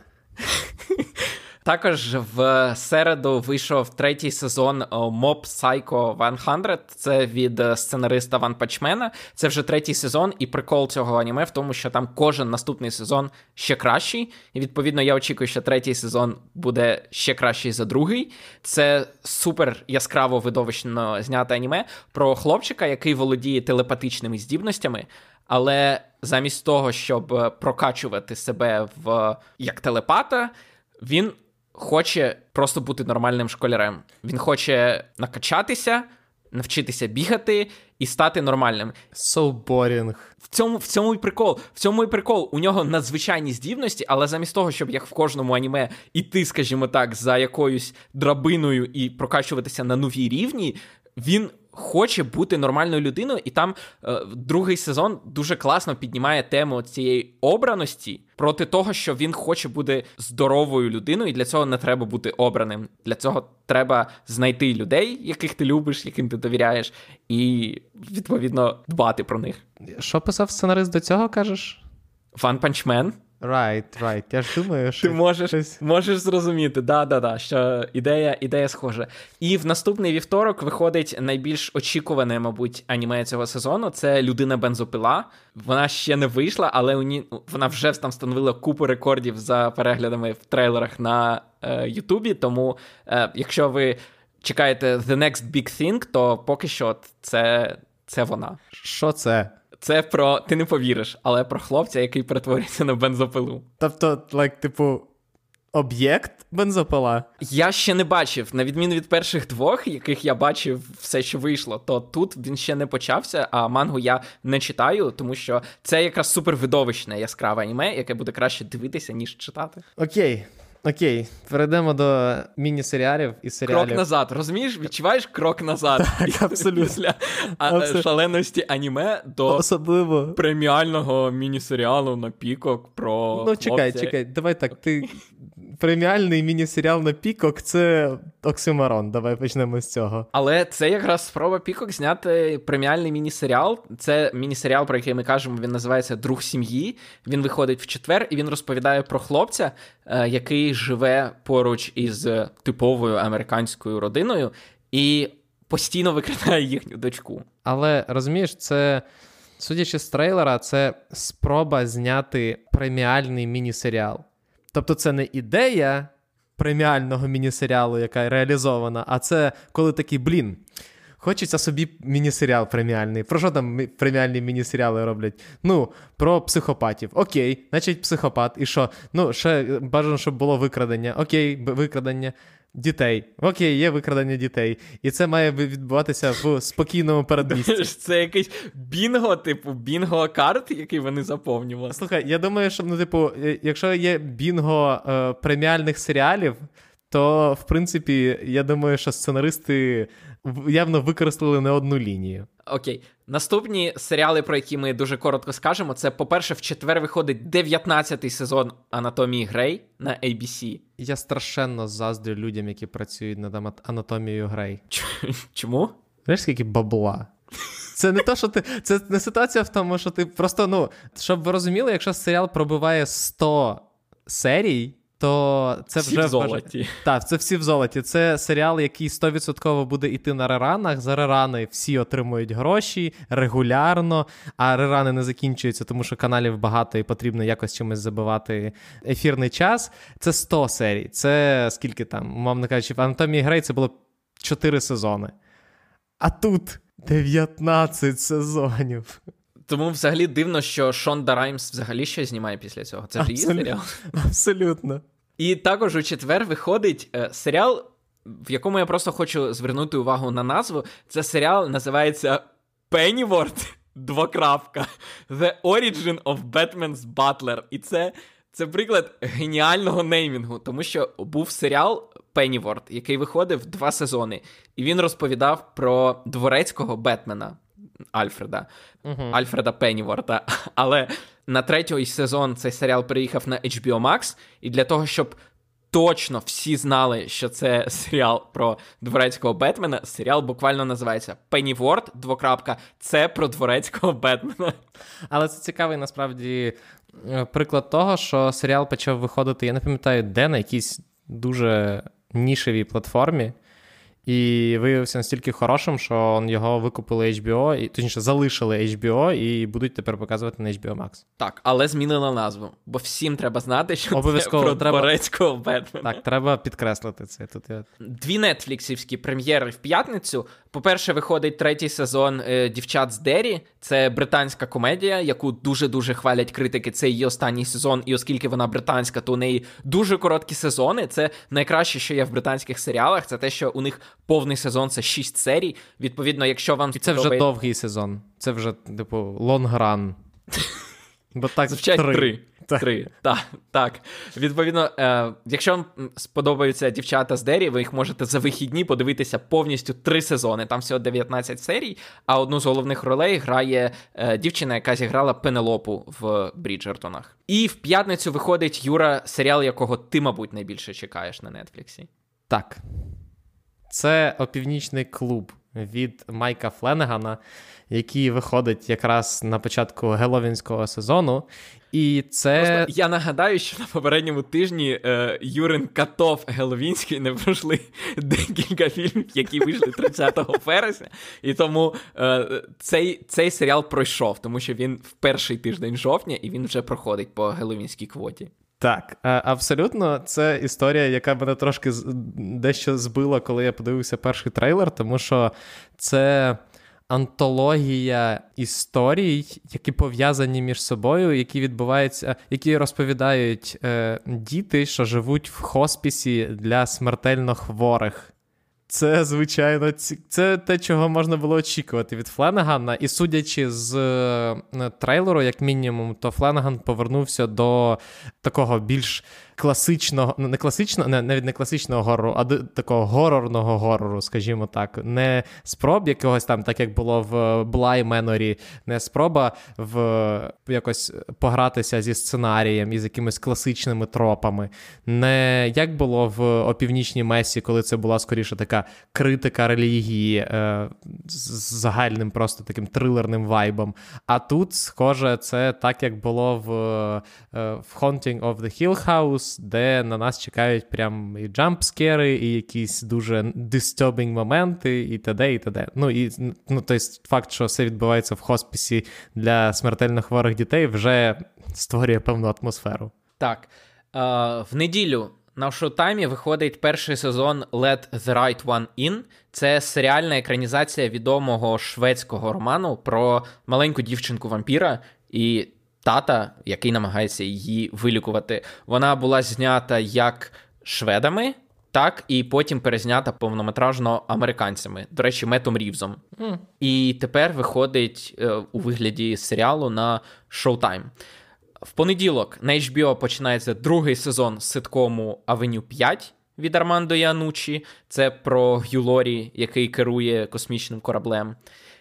Також в середу вийшов третій сезон Mob Psycho сто. Це від сценариста One Punch Man. Це вже третій сезон, і прикол цього аніме в тому, що там кожен наступний сезон ще кращий. І, відповідно, я очікую, що третій сезон буде ще кращий за другий. Це супер яскраво видовищно зняте аніме про хлопчика, який володіє телепатичними здібностями, але замість того, щоб прокачувати себе в як телепата, він хоче просто бути нормальним школярем. Він хоче накачатися, навчитися бігати і стати нормальним. So boring. В цьому, в цьому і прикол. В цьому і прикол. У нього надзвичайні здібності, але замість того, щоб як в кожному аніме іти, скажімо так, за якоюсь драбиною і прокачуватися на новій рівні, він хоче бути нормальною людиною, і там е, другий сезон дуже класно піднімає тему цієї обраності проти того, що він хоче бути здоровою людиною, і для цього не треба бути обраним. Для цього треба знайти людей, яких ти любиш, яким ти довіряєш, і, відповідно, дбати про них. Що писав сценарист до цього, кажеш? One Punch Man. Right, right. Я ж думаю, що... Ти можеш, можеш зрозуміти, да-да-да, що ідея, ідея схожа. І в наступний вівторок виходить найбільш очікуване, мабуть, аніме цього сезону. Це «Людина-бензопила». Вона ще не вийшла, але у ні... вона вже там встановила купу рекордів за переглядами в трейлерах на е, Ютубі. Тому, е, якщо ви чекаєте The Next Big Thing, то поки що це, це вона. Що це? Це про, ти не повіриш, але про хлопця, який перетворюється на бензопилу. Тобто, like, типу, об'єкт бензопила? Я ще не бачив, на відміну від перших двох, яких я бачив все, що вийшло, то тут він ще не почався, а мангу я не читаю, тому що це якраз супервидовищне яскраве аніме, яке буде краще дивитися, ніж читати. Окей. Окей, перейдемо до міні-серіалів і серіалів. Крок назад, розумієш? Відчуваєш крок назад? Так, абсолютно. Після Абсолютно. шаленості аніме до особливо преміального міні-серіалу на Пікок про Ну, хлопця. чекай, чекай, давай так, ти... Преміальний міні-серіал на Пікок – це оксюморон, давай почнемо з цього. Але це якраз спроба Пікок зняти преміальний міні-серіал. Це міні-серіал, про який ми кажемо, він називається «Друг сім'ї». Він виходить в четвер, і він розповідає про хлопця, який живе поруч із типовою американською родиною і постійно викрадає їхню дочку. Але, розумієш, це, судячи з трейлера, це спроба зняти преміальний міні-серіал. Тобто це не ідея преміального міні-серіалу, яка реалізована, а це коли такий, блін, хочеться собі міні-серіал преміальний. Про що там преміальні міні-серіали роблять? Ну, про психопатів. Окей, значить психопат. І що? Ну, ще бажано, щоб було викрадення. Окей, викрадення дітей. Окей, є викрадення дітей. І це має відбуватися в спокійному передмісті. Це якийсь бінго, типу, бінго-карт, який вони заповнювали. Слухай, я думаю, що, ну, типу, якщо є бінго е, преміальних серіалів, то, в принципі, я думаю, що сценаристи явно використали не одну лінію. Окей. Наступні серіали, про які ми дуже коротко скажемо, це, по-перше, в четвер виходить дев'ятнадцятий сезон «Анатомії Грей» на ей бі сі. Я страшенно заздрю людям, які працюють над «Анатомією Грей». Чому? Знаєш, скільки бабла? Це не то, що ти... Це не ситуація в тому, що ти просто, ну... Щоб ви розуміли, якщо серіал пробиває сто серій, то це всі вже... в золоті. Вваж... Так, це всі в золоті. Це серіал, який сто відсотків буде йти на реранах. За рерани всі отримують гроші регулярно, а рерани не закінчуються, тому що каналів багато і потрібно якось чимось забивати ефірний час. Це сто серій. Це скільки там, умовно кажучи, в «Анатомії Грей» це було чотири сезони. А тут дев'ятнадцять сезонів. Тому взагалі дивно, що Шонда Раймс взагалі щось знімає після цього. Це ж її серіал. Абсолютно. І також у четвер виходить е, серіал, в якому я просто хочу звернути увагу на назву. Це серіал називається Pennyworth, двокрапка, The Origin of Batman's Butler. І це, це приклад геніального неймінгу, тому що був серіал Pennyworth, який виходив два сезони. І він розповідав про дворецького Бетмена. Альфреда. Uh-huh. Альфреда Пенніворта. Але на третій сезон цей серіал переїхав на ейч бі о Max, і для того, щоб точно всі знали, що це серіал про дворецького Бетмена, серіал буквально називається Пенніворт, двокрапка, це про дворецького Бетмена. Але це цікавий, насправді, приклад того, що серіал почав виходити, я не пам'ятаю, де, на якійсь дуже нішевій платформі, і виявився настільки хорошим, що його викупили ейч бі о, і, точніше, залишили ейч бі о і будуть тепер показувати на ейч бі о Max. Так, але змінили назву, бо всім треба знати, що обов'язково це про треба... дворецького Бетмена. Так, треба підкреслити це. Тут я... Дві нетфліксівські прем'єри в п'ятницю. По-перше, виходить третій сезон е, «Дівчат з Деррі». Це британська комедія, яку дуже-дуже хвалять критики. Це її останній сезон, і оскільки вона британська, то у неї дуже короткі сезони. Це найкраще, що є в британських серіалах. Це те, що у них повний сезон – це шість серій. Відповідно, якщо вам І це сподобає... вже довгий сезон. Це вже, типу, long run. Бо так, звучать три. три. Так. Три, так, так. Відповідно, е, якщо вам сподобаються «Дівчата з Деррі», ви їх можете за вихідні подивитися повністю три сезони. Там всього дев'ятнадцять серій, а одну з головних ролей грає е, дівчина, яка зіграла Пенелопу в «Бріджертонах». І в п'ятницю виходить, Юра, серіал, якого ти, мабуть, найбільше чекаєш на Нетфліксі. Так. Це «Опівнічний клуб» від Майка Фленегана, який виходить якраз на початку геловінського сезону. І це... Просто я нагадаю, що на попередньому тижні е, Юрин Катов Геловінський не пройшли декілька фільмів, які вийшли тридцятого вересня. І тому е, цей, цей серіал пройшов, тому що він в перший тиждень жовтня, і він вже проходить по геловінській квоті. Так, абсолютно, це історія, яка мене трошки дещо збила, коли я подивився перший трейлер, тому що це антологія історій, які пов'язані між собою, які відбуваються, які розповідають е, діти, що живуть в хоспісі для смертельно хворих. Це, звичайно, це те, чого можна було очікувати від Фленегана. І судячи з е, трейлеру, як мінімум, то Фленеган повернувся до такого більш класичного, не класичного, не, навіть не класичного горору, а до такого горорного горору, скажімо так. Не спроб якогось там, так як було в Блай Менорі, не спроба в якось погратися зі сценарієм і з якимись класичними тропами. Не як було в «Опівнічній Месі», коли це була скоріше така критика релігії е, з загальним просто таким трилерним вайбом. А тут, схоже, це так, як було в, е, в «Haunting of the Hill House», де на нас чекають прям і джампскери, і якісь дуже disturbing моменти, і т.д. і т.д. Ну, і, ну, тобто факт, що все відбувається в хоспісі для смертельно хворих дітей, вже створює певну атмосферу. Так. Е, в неділю на Showtime виходить перший сезон «Let the Right One In». Це серіальна екранізація відомого шведського роману про маленьку дівчинку-вампіра і тата, який намагається її вилікувати. Вона була знята як шведами, так і потім перезнята повнометражно американцями. До речі, Меттом Рівзом. Mm. І тепер виходить е, у вигляді серіалу на Showtime. В понеділок на ейч бі о починається другий сезон ситкому «Авеню п'ять» від Армандо Іаннуччі. Це про Г'ю Лорі, який керує космічним кораблем.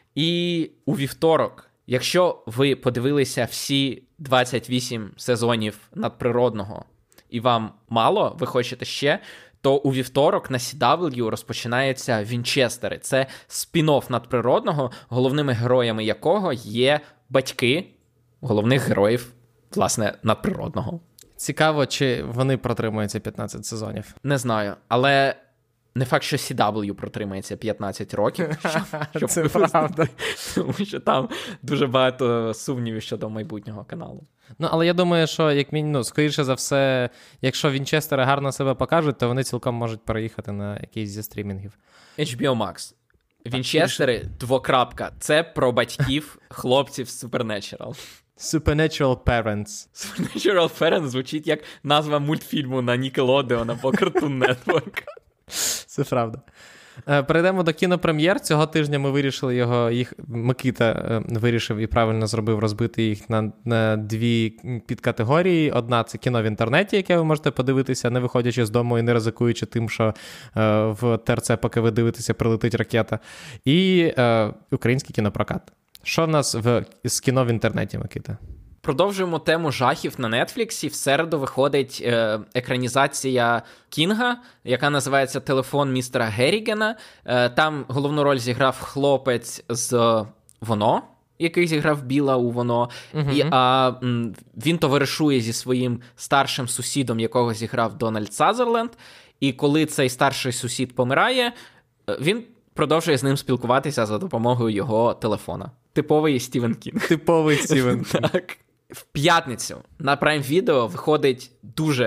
І у вівторок, якщо ви подивилися всі двадцять вісім сезонів «Надприродного» і вам мало, ви хочете ще, то у вівторок на сі дабл ю розпочинається «Вінчестери». Це спін-офф «Надприродного», головними героями якого є батьки головних героїв, власне, «Надприродного». Цікаво, чи вони протримуються п'ятнадцять сезонів. Не знаю, але не факт, що сі дабл ю протримається п'ятнадцять років. Щоб це правда. Тому що там дуже багато сумнівів щодо майбутнього каналу. Ну, але я думаю, що, як мінімум, ну, скоріше за все, якщо Вінчестери гарно себе покажуть, то вони цілком можуть переїхати на якийсь зі стрімінгів. ейч бі о Max. Вінчестери, двокрапка. Це про батьків хлопців з Supernatural. Supernatural Parents. Supernatural Parents звучить як назва мультфільму на Nickelodeon або Cartoon Network. Це правда. Перейдемо до кінопрем'єр. Цього тижня ми вирішили його, їх Микита вирішив і правильно зробив розбити їх на, на дві підкатегорії. Одна – це кіно в інтернеті, яке ви можете подивитися, не виходячи з дому і не ризикуючи тим, що е, в ТРЦ, поки ви дивитеся, прилетить ракета. І е, український кінопрокат. Що в нас в, з кіно в інтернеті, Микита? Продовжуємо тему жахів на Нетфліксі. В середу виходить е, екранізація Кінга, яка називається «Телефон містера Геррігена». Е, там головну роль зіграв хлопець з «Воно», який зіграв Біла у «Воно». Uh-huh. І, а, м, він товаришує зі своїм старшим сусідом, якого зіграв Дональд Сазерленд. І коли цей старший сусід помирає, він продовжує з ним спілкуватися за допомогою його телефона. Типовий Стівен Кінг. Типовий Стівен Кінг. Так. В п'ятницю на Prime Video виходить дуже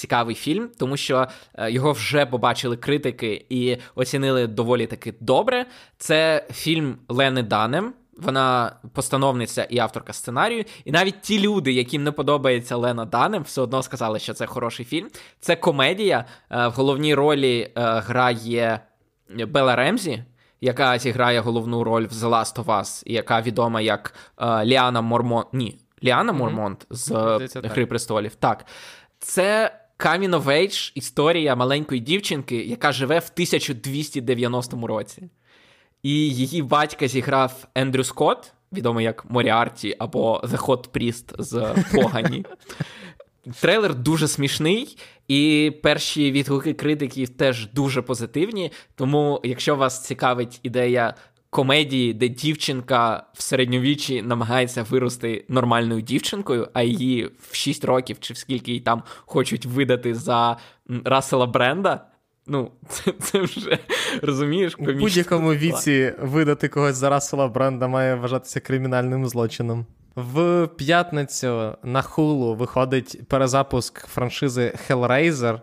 цікавий фільм, тому що його вже побачили критики і оцінили доволі таки добре. Це фільм Лени Данем. Вона постановниця і авторка сценарію. І навіть ті люди, яким не подобається Лена Данем, все одно сказали, що це хороший фільм. Це комедія. В головній ролі грає Белла Ремзі, яка зіграє головну роль в The Last of Us, і яка відома як Ліана Мормонт. Ні, Ліана Мормонт mm-hmm. з mm-hmm. «Гри престолів». Так. Це coming of age історія маленької дівчинки, яка живе в тисяча двісті дев'яностому році. І її батька зіграв Ендрю Скотт, відомий як Моріарті або The Hot Priest з Погані. Трейлер дуже смішний, і перші відгуки критиків теж дуже позитивні, тому якщо вас цікавить ідея комедії, де дівчинка в середньовіччі намагається вирости нормальною дівчинкою, а її в шість років, чи в скільки їй там хочуть видати за Рассела Бренда, ну, це, це вже, розумієш, комічно. У будь-якому віці видати когось за Рассела Бренда має вважатися кримінальним злочином. В п'ятницю на Hulu виходить перезапуск франшизи Hellraiser.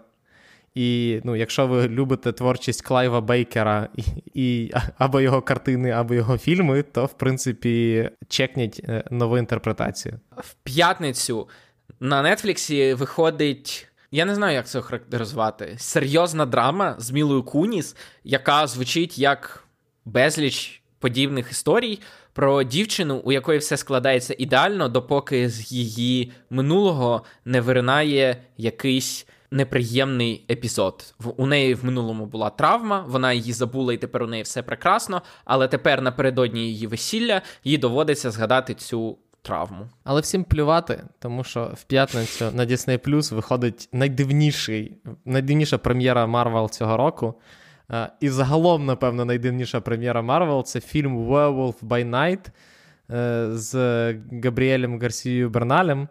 І, ну, якщо ви любите творчість Клайва Бейкера і, і або його картини, або його фільми, то, в принципі, чекніть нову інтерпретацію. В п'ятницю на Нетфліксі виходить... Я не знаю, як це охарактеризувати. Серйозна драма з Мілою Куніс, яка звучить як безліч подібних історій про дівчину, у якої все складається ідеально, допоки з її минулого не виринає якийсь неприємний епізод. У неї в минулому була травма, вона її забула, і тепер у неї все прекрасно, але тепер напередодні її весілля їй доводиться згадати цю травму. Але всім плювати, тому що в п'ятницю на Disney Plus виходить найдивніший, найдивніша прем'єра Marvel цього року. І загалом, напевно, найдивніша прем'єра Marvel – це фільм Werewolf by Night з Габріелем Гарсією Берналем,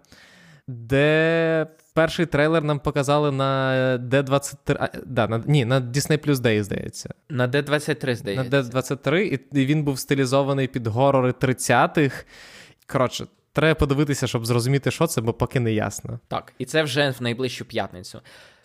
де перший трейлер нам показали на Ді двадцять три, да, на, ні, на Disney Plus Day, здається. На Ді двадцять три, здається. На Ді двадцять три, і він був стилізований під горори тридцятих. Коротше, треба подивитися, щоб зрозуміти, що це, бо поки не ясно. Так, і це вже в найближчу п'ятницю.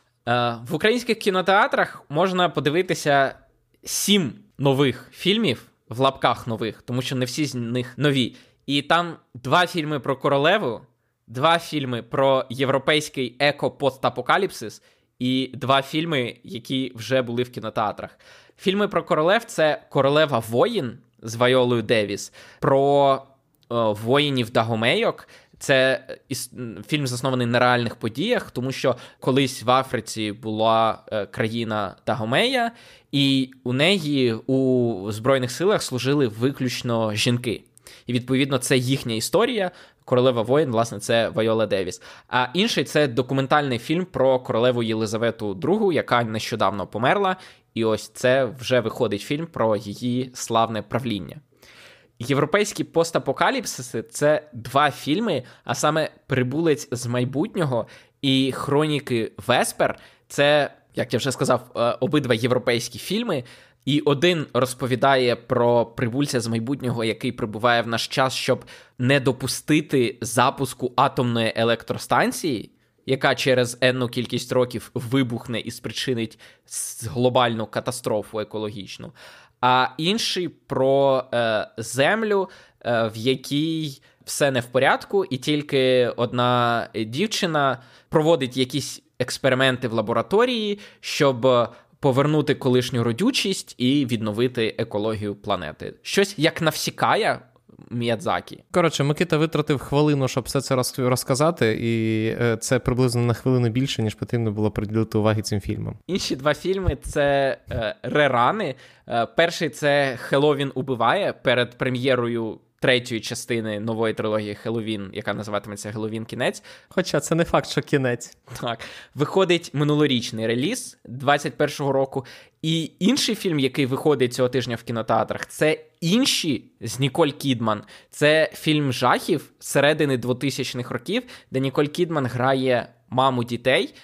Е, в українських кінотеатрах можна подивитися сім нових фільмів, в лапках нових, тому що не всі з них нові. І там два фільми про королеву, два фільми про європейський еко-постапокаліпсис і два фільми, які вже були в кінотеатрах. Фільми про королев – це «Королева воїн» з Вайолою Девіс, про воїнів Дагомейок. Це фільм заснований на реальних подіях, тому що колись в Африці була країна Дагомея, і у неї у Збройних силах служили виключно жінки. І, відповідно, це їхня історія. «Королева воїн», власне, це Вайола Девіс. А інший – це документальний фільм про королеву Єлизавету другу, яка нещодавно померла. І ось це вже виходить фільм про її славне правління. Європейські постапокаліпсиси – це два фільми, а саме «Прибулець з майбутнього» і «Хроніки Веспер». Це, як я вже сказав, обидва європейські фільми. І один розповідає про прибульця з майбутнього, який прибуває в наш час, щоб не допустити запуску атомної електростанції, яка через енну кількість років вибухне і спричинить глобальну катастрофу екологічну. А інший про е, землю, е, в якій все не в порядку, і тільки одна дівчина проводить якісь експерименти в лабораторії, щоб повернути колишню родючість і відновити екологію планети. Щось як Навсікая Міядзакі. Коротше, Микита витратив хвилину, щоб все це розказати, і це приблизно на хвилину більше, ніж потрібно було приділити уваги цим фільмам. Інші два фільми – це е, рерани. Е, перший – це «Хеллоуін убиває» перед прем'єрою третьої частини нової трилогії «Хеллоуін», яка називатиметься «Хеллоуін. Кінець». Хоча це не факт, що кінець. Так. Виходить минулорічний реліз двадцять першого року. І інший фільм, який виходить цього тижня в кінотеатрах, це «Інші» з Ніколь Кідман. Це фільм жахів середини двотисячних років, де Ніколь Кідман грає маму дітей,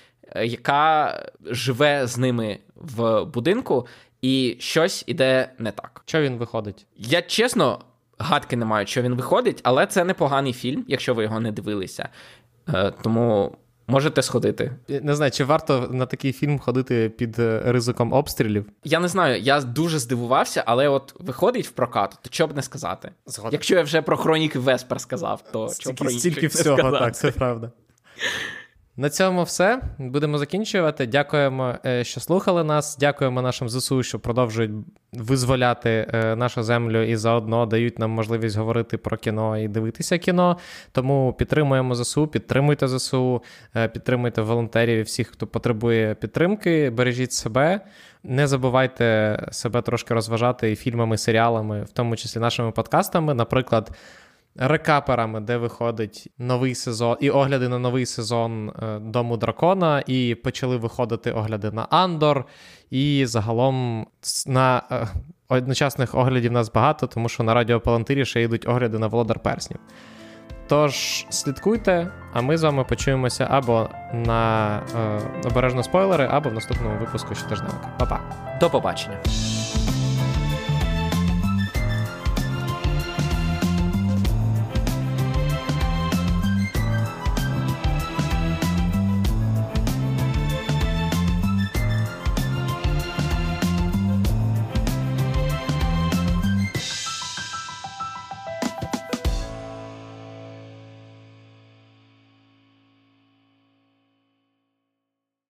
яка живе з ними в будинку, і щось іде не так. Що він виходить? Я, чесно, гадки не маю, що він виходить, але це непоганий фільм, якщо ви його не дивилися. Тому Можете сходити. Не знаю, чи варто на такий фільм ходити під ризиком обстрілів? Я не знаю, я дуже здивувався, але от виходить в прокат, то чого б не сказати? Згоден. Якщо я вже про Хроніки Веспер сказав, то чого про інших Стільки не всього, сказати? так, це правда. На цьому все. Будемо закінчувати. Дякуємо, що слухали нас. Дякуємо нашим ЗСУ, що продовжують визволяти нашу землю і заодно дають нам можливість говорити про кіно і дивитися кіно. Тому підтримуємо ЗСУ, підтримуйте ЗСУ, підтримуйте волонтерів і всіх, хто потребує підтримки. Бережіть себе. Не забувайте себе трошки розважати і фільмами, серіалами, в тому числі нашими подкастами. Наприклад, рекаперами, де виходить новий сезон, і огляди на новий сезон Дому дракона, і почали виходити огляди на Андор, і загалом на одночасних оглядів нас багато, тому що на Радіо Палантирі ще йдуть огляди на Володар Перснів. Тож слідкуйте, а ми з вами почуємося або на е, обережно спойлери, або в наступному випуску щотижневика. Па-па! До побачення!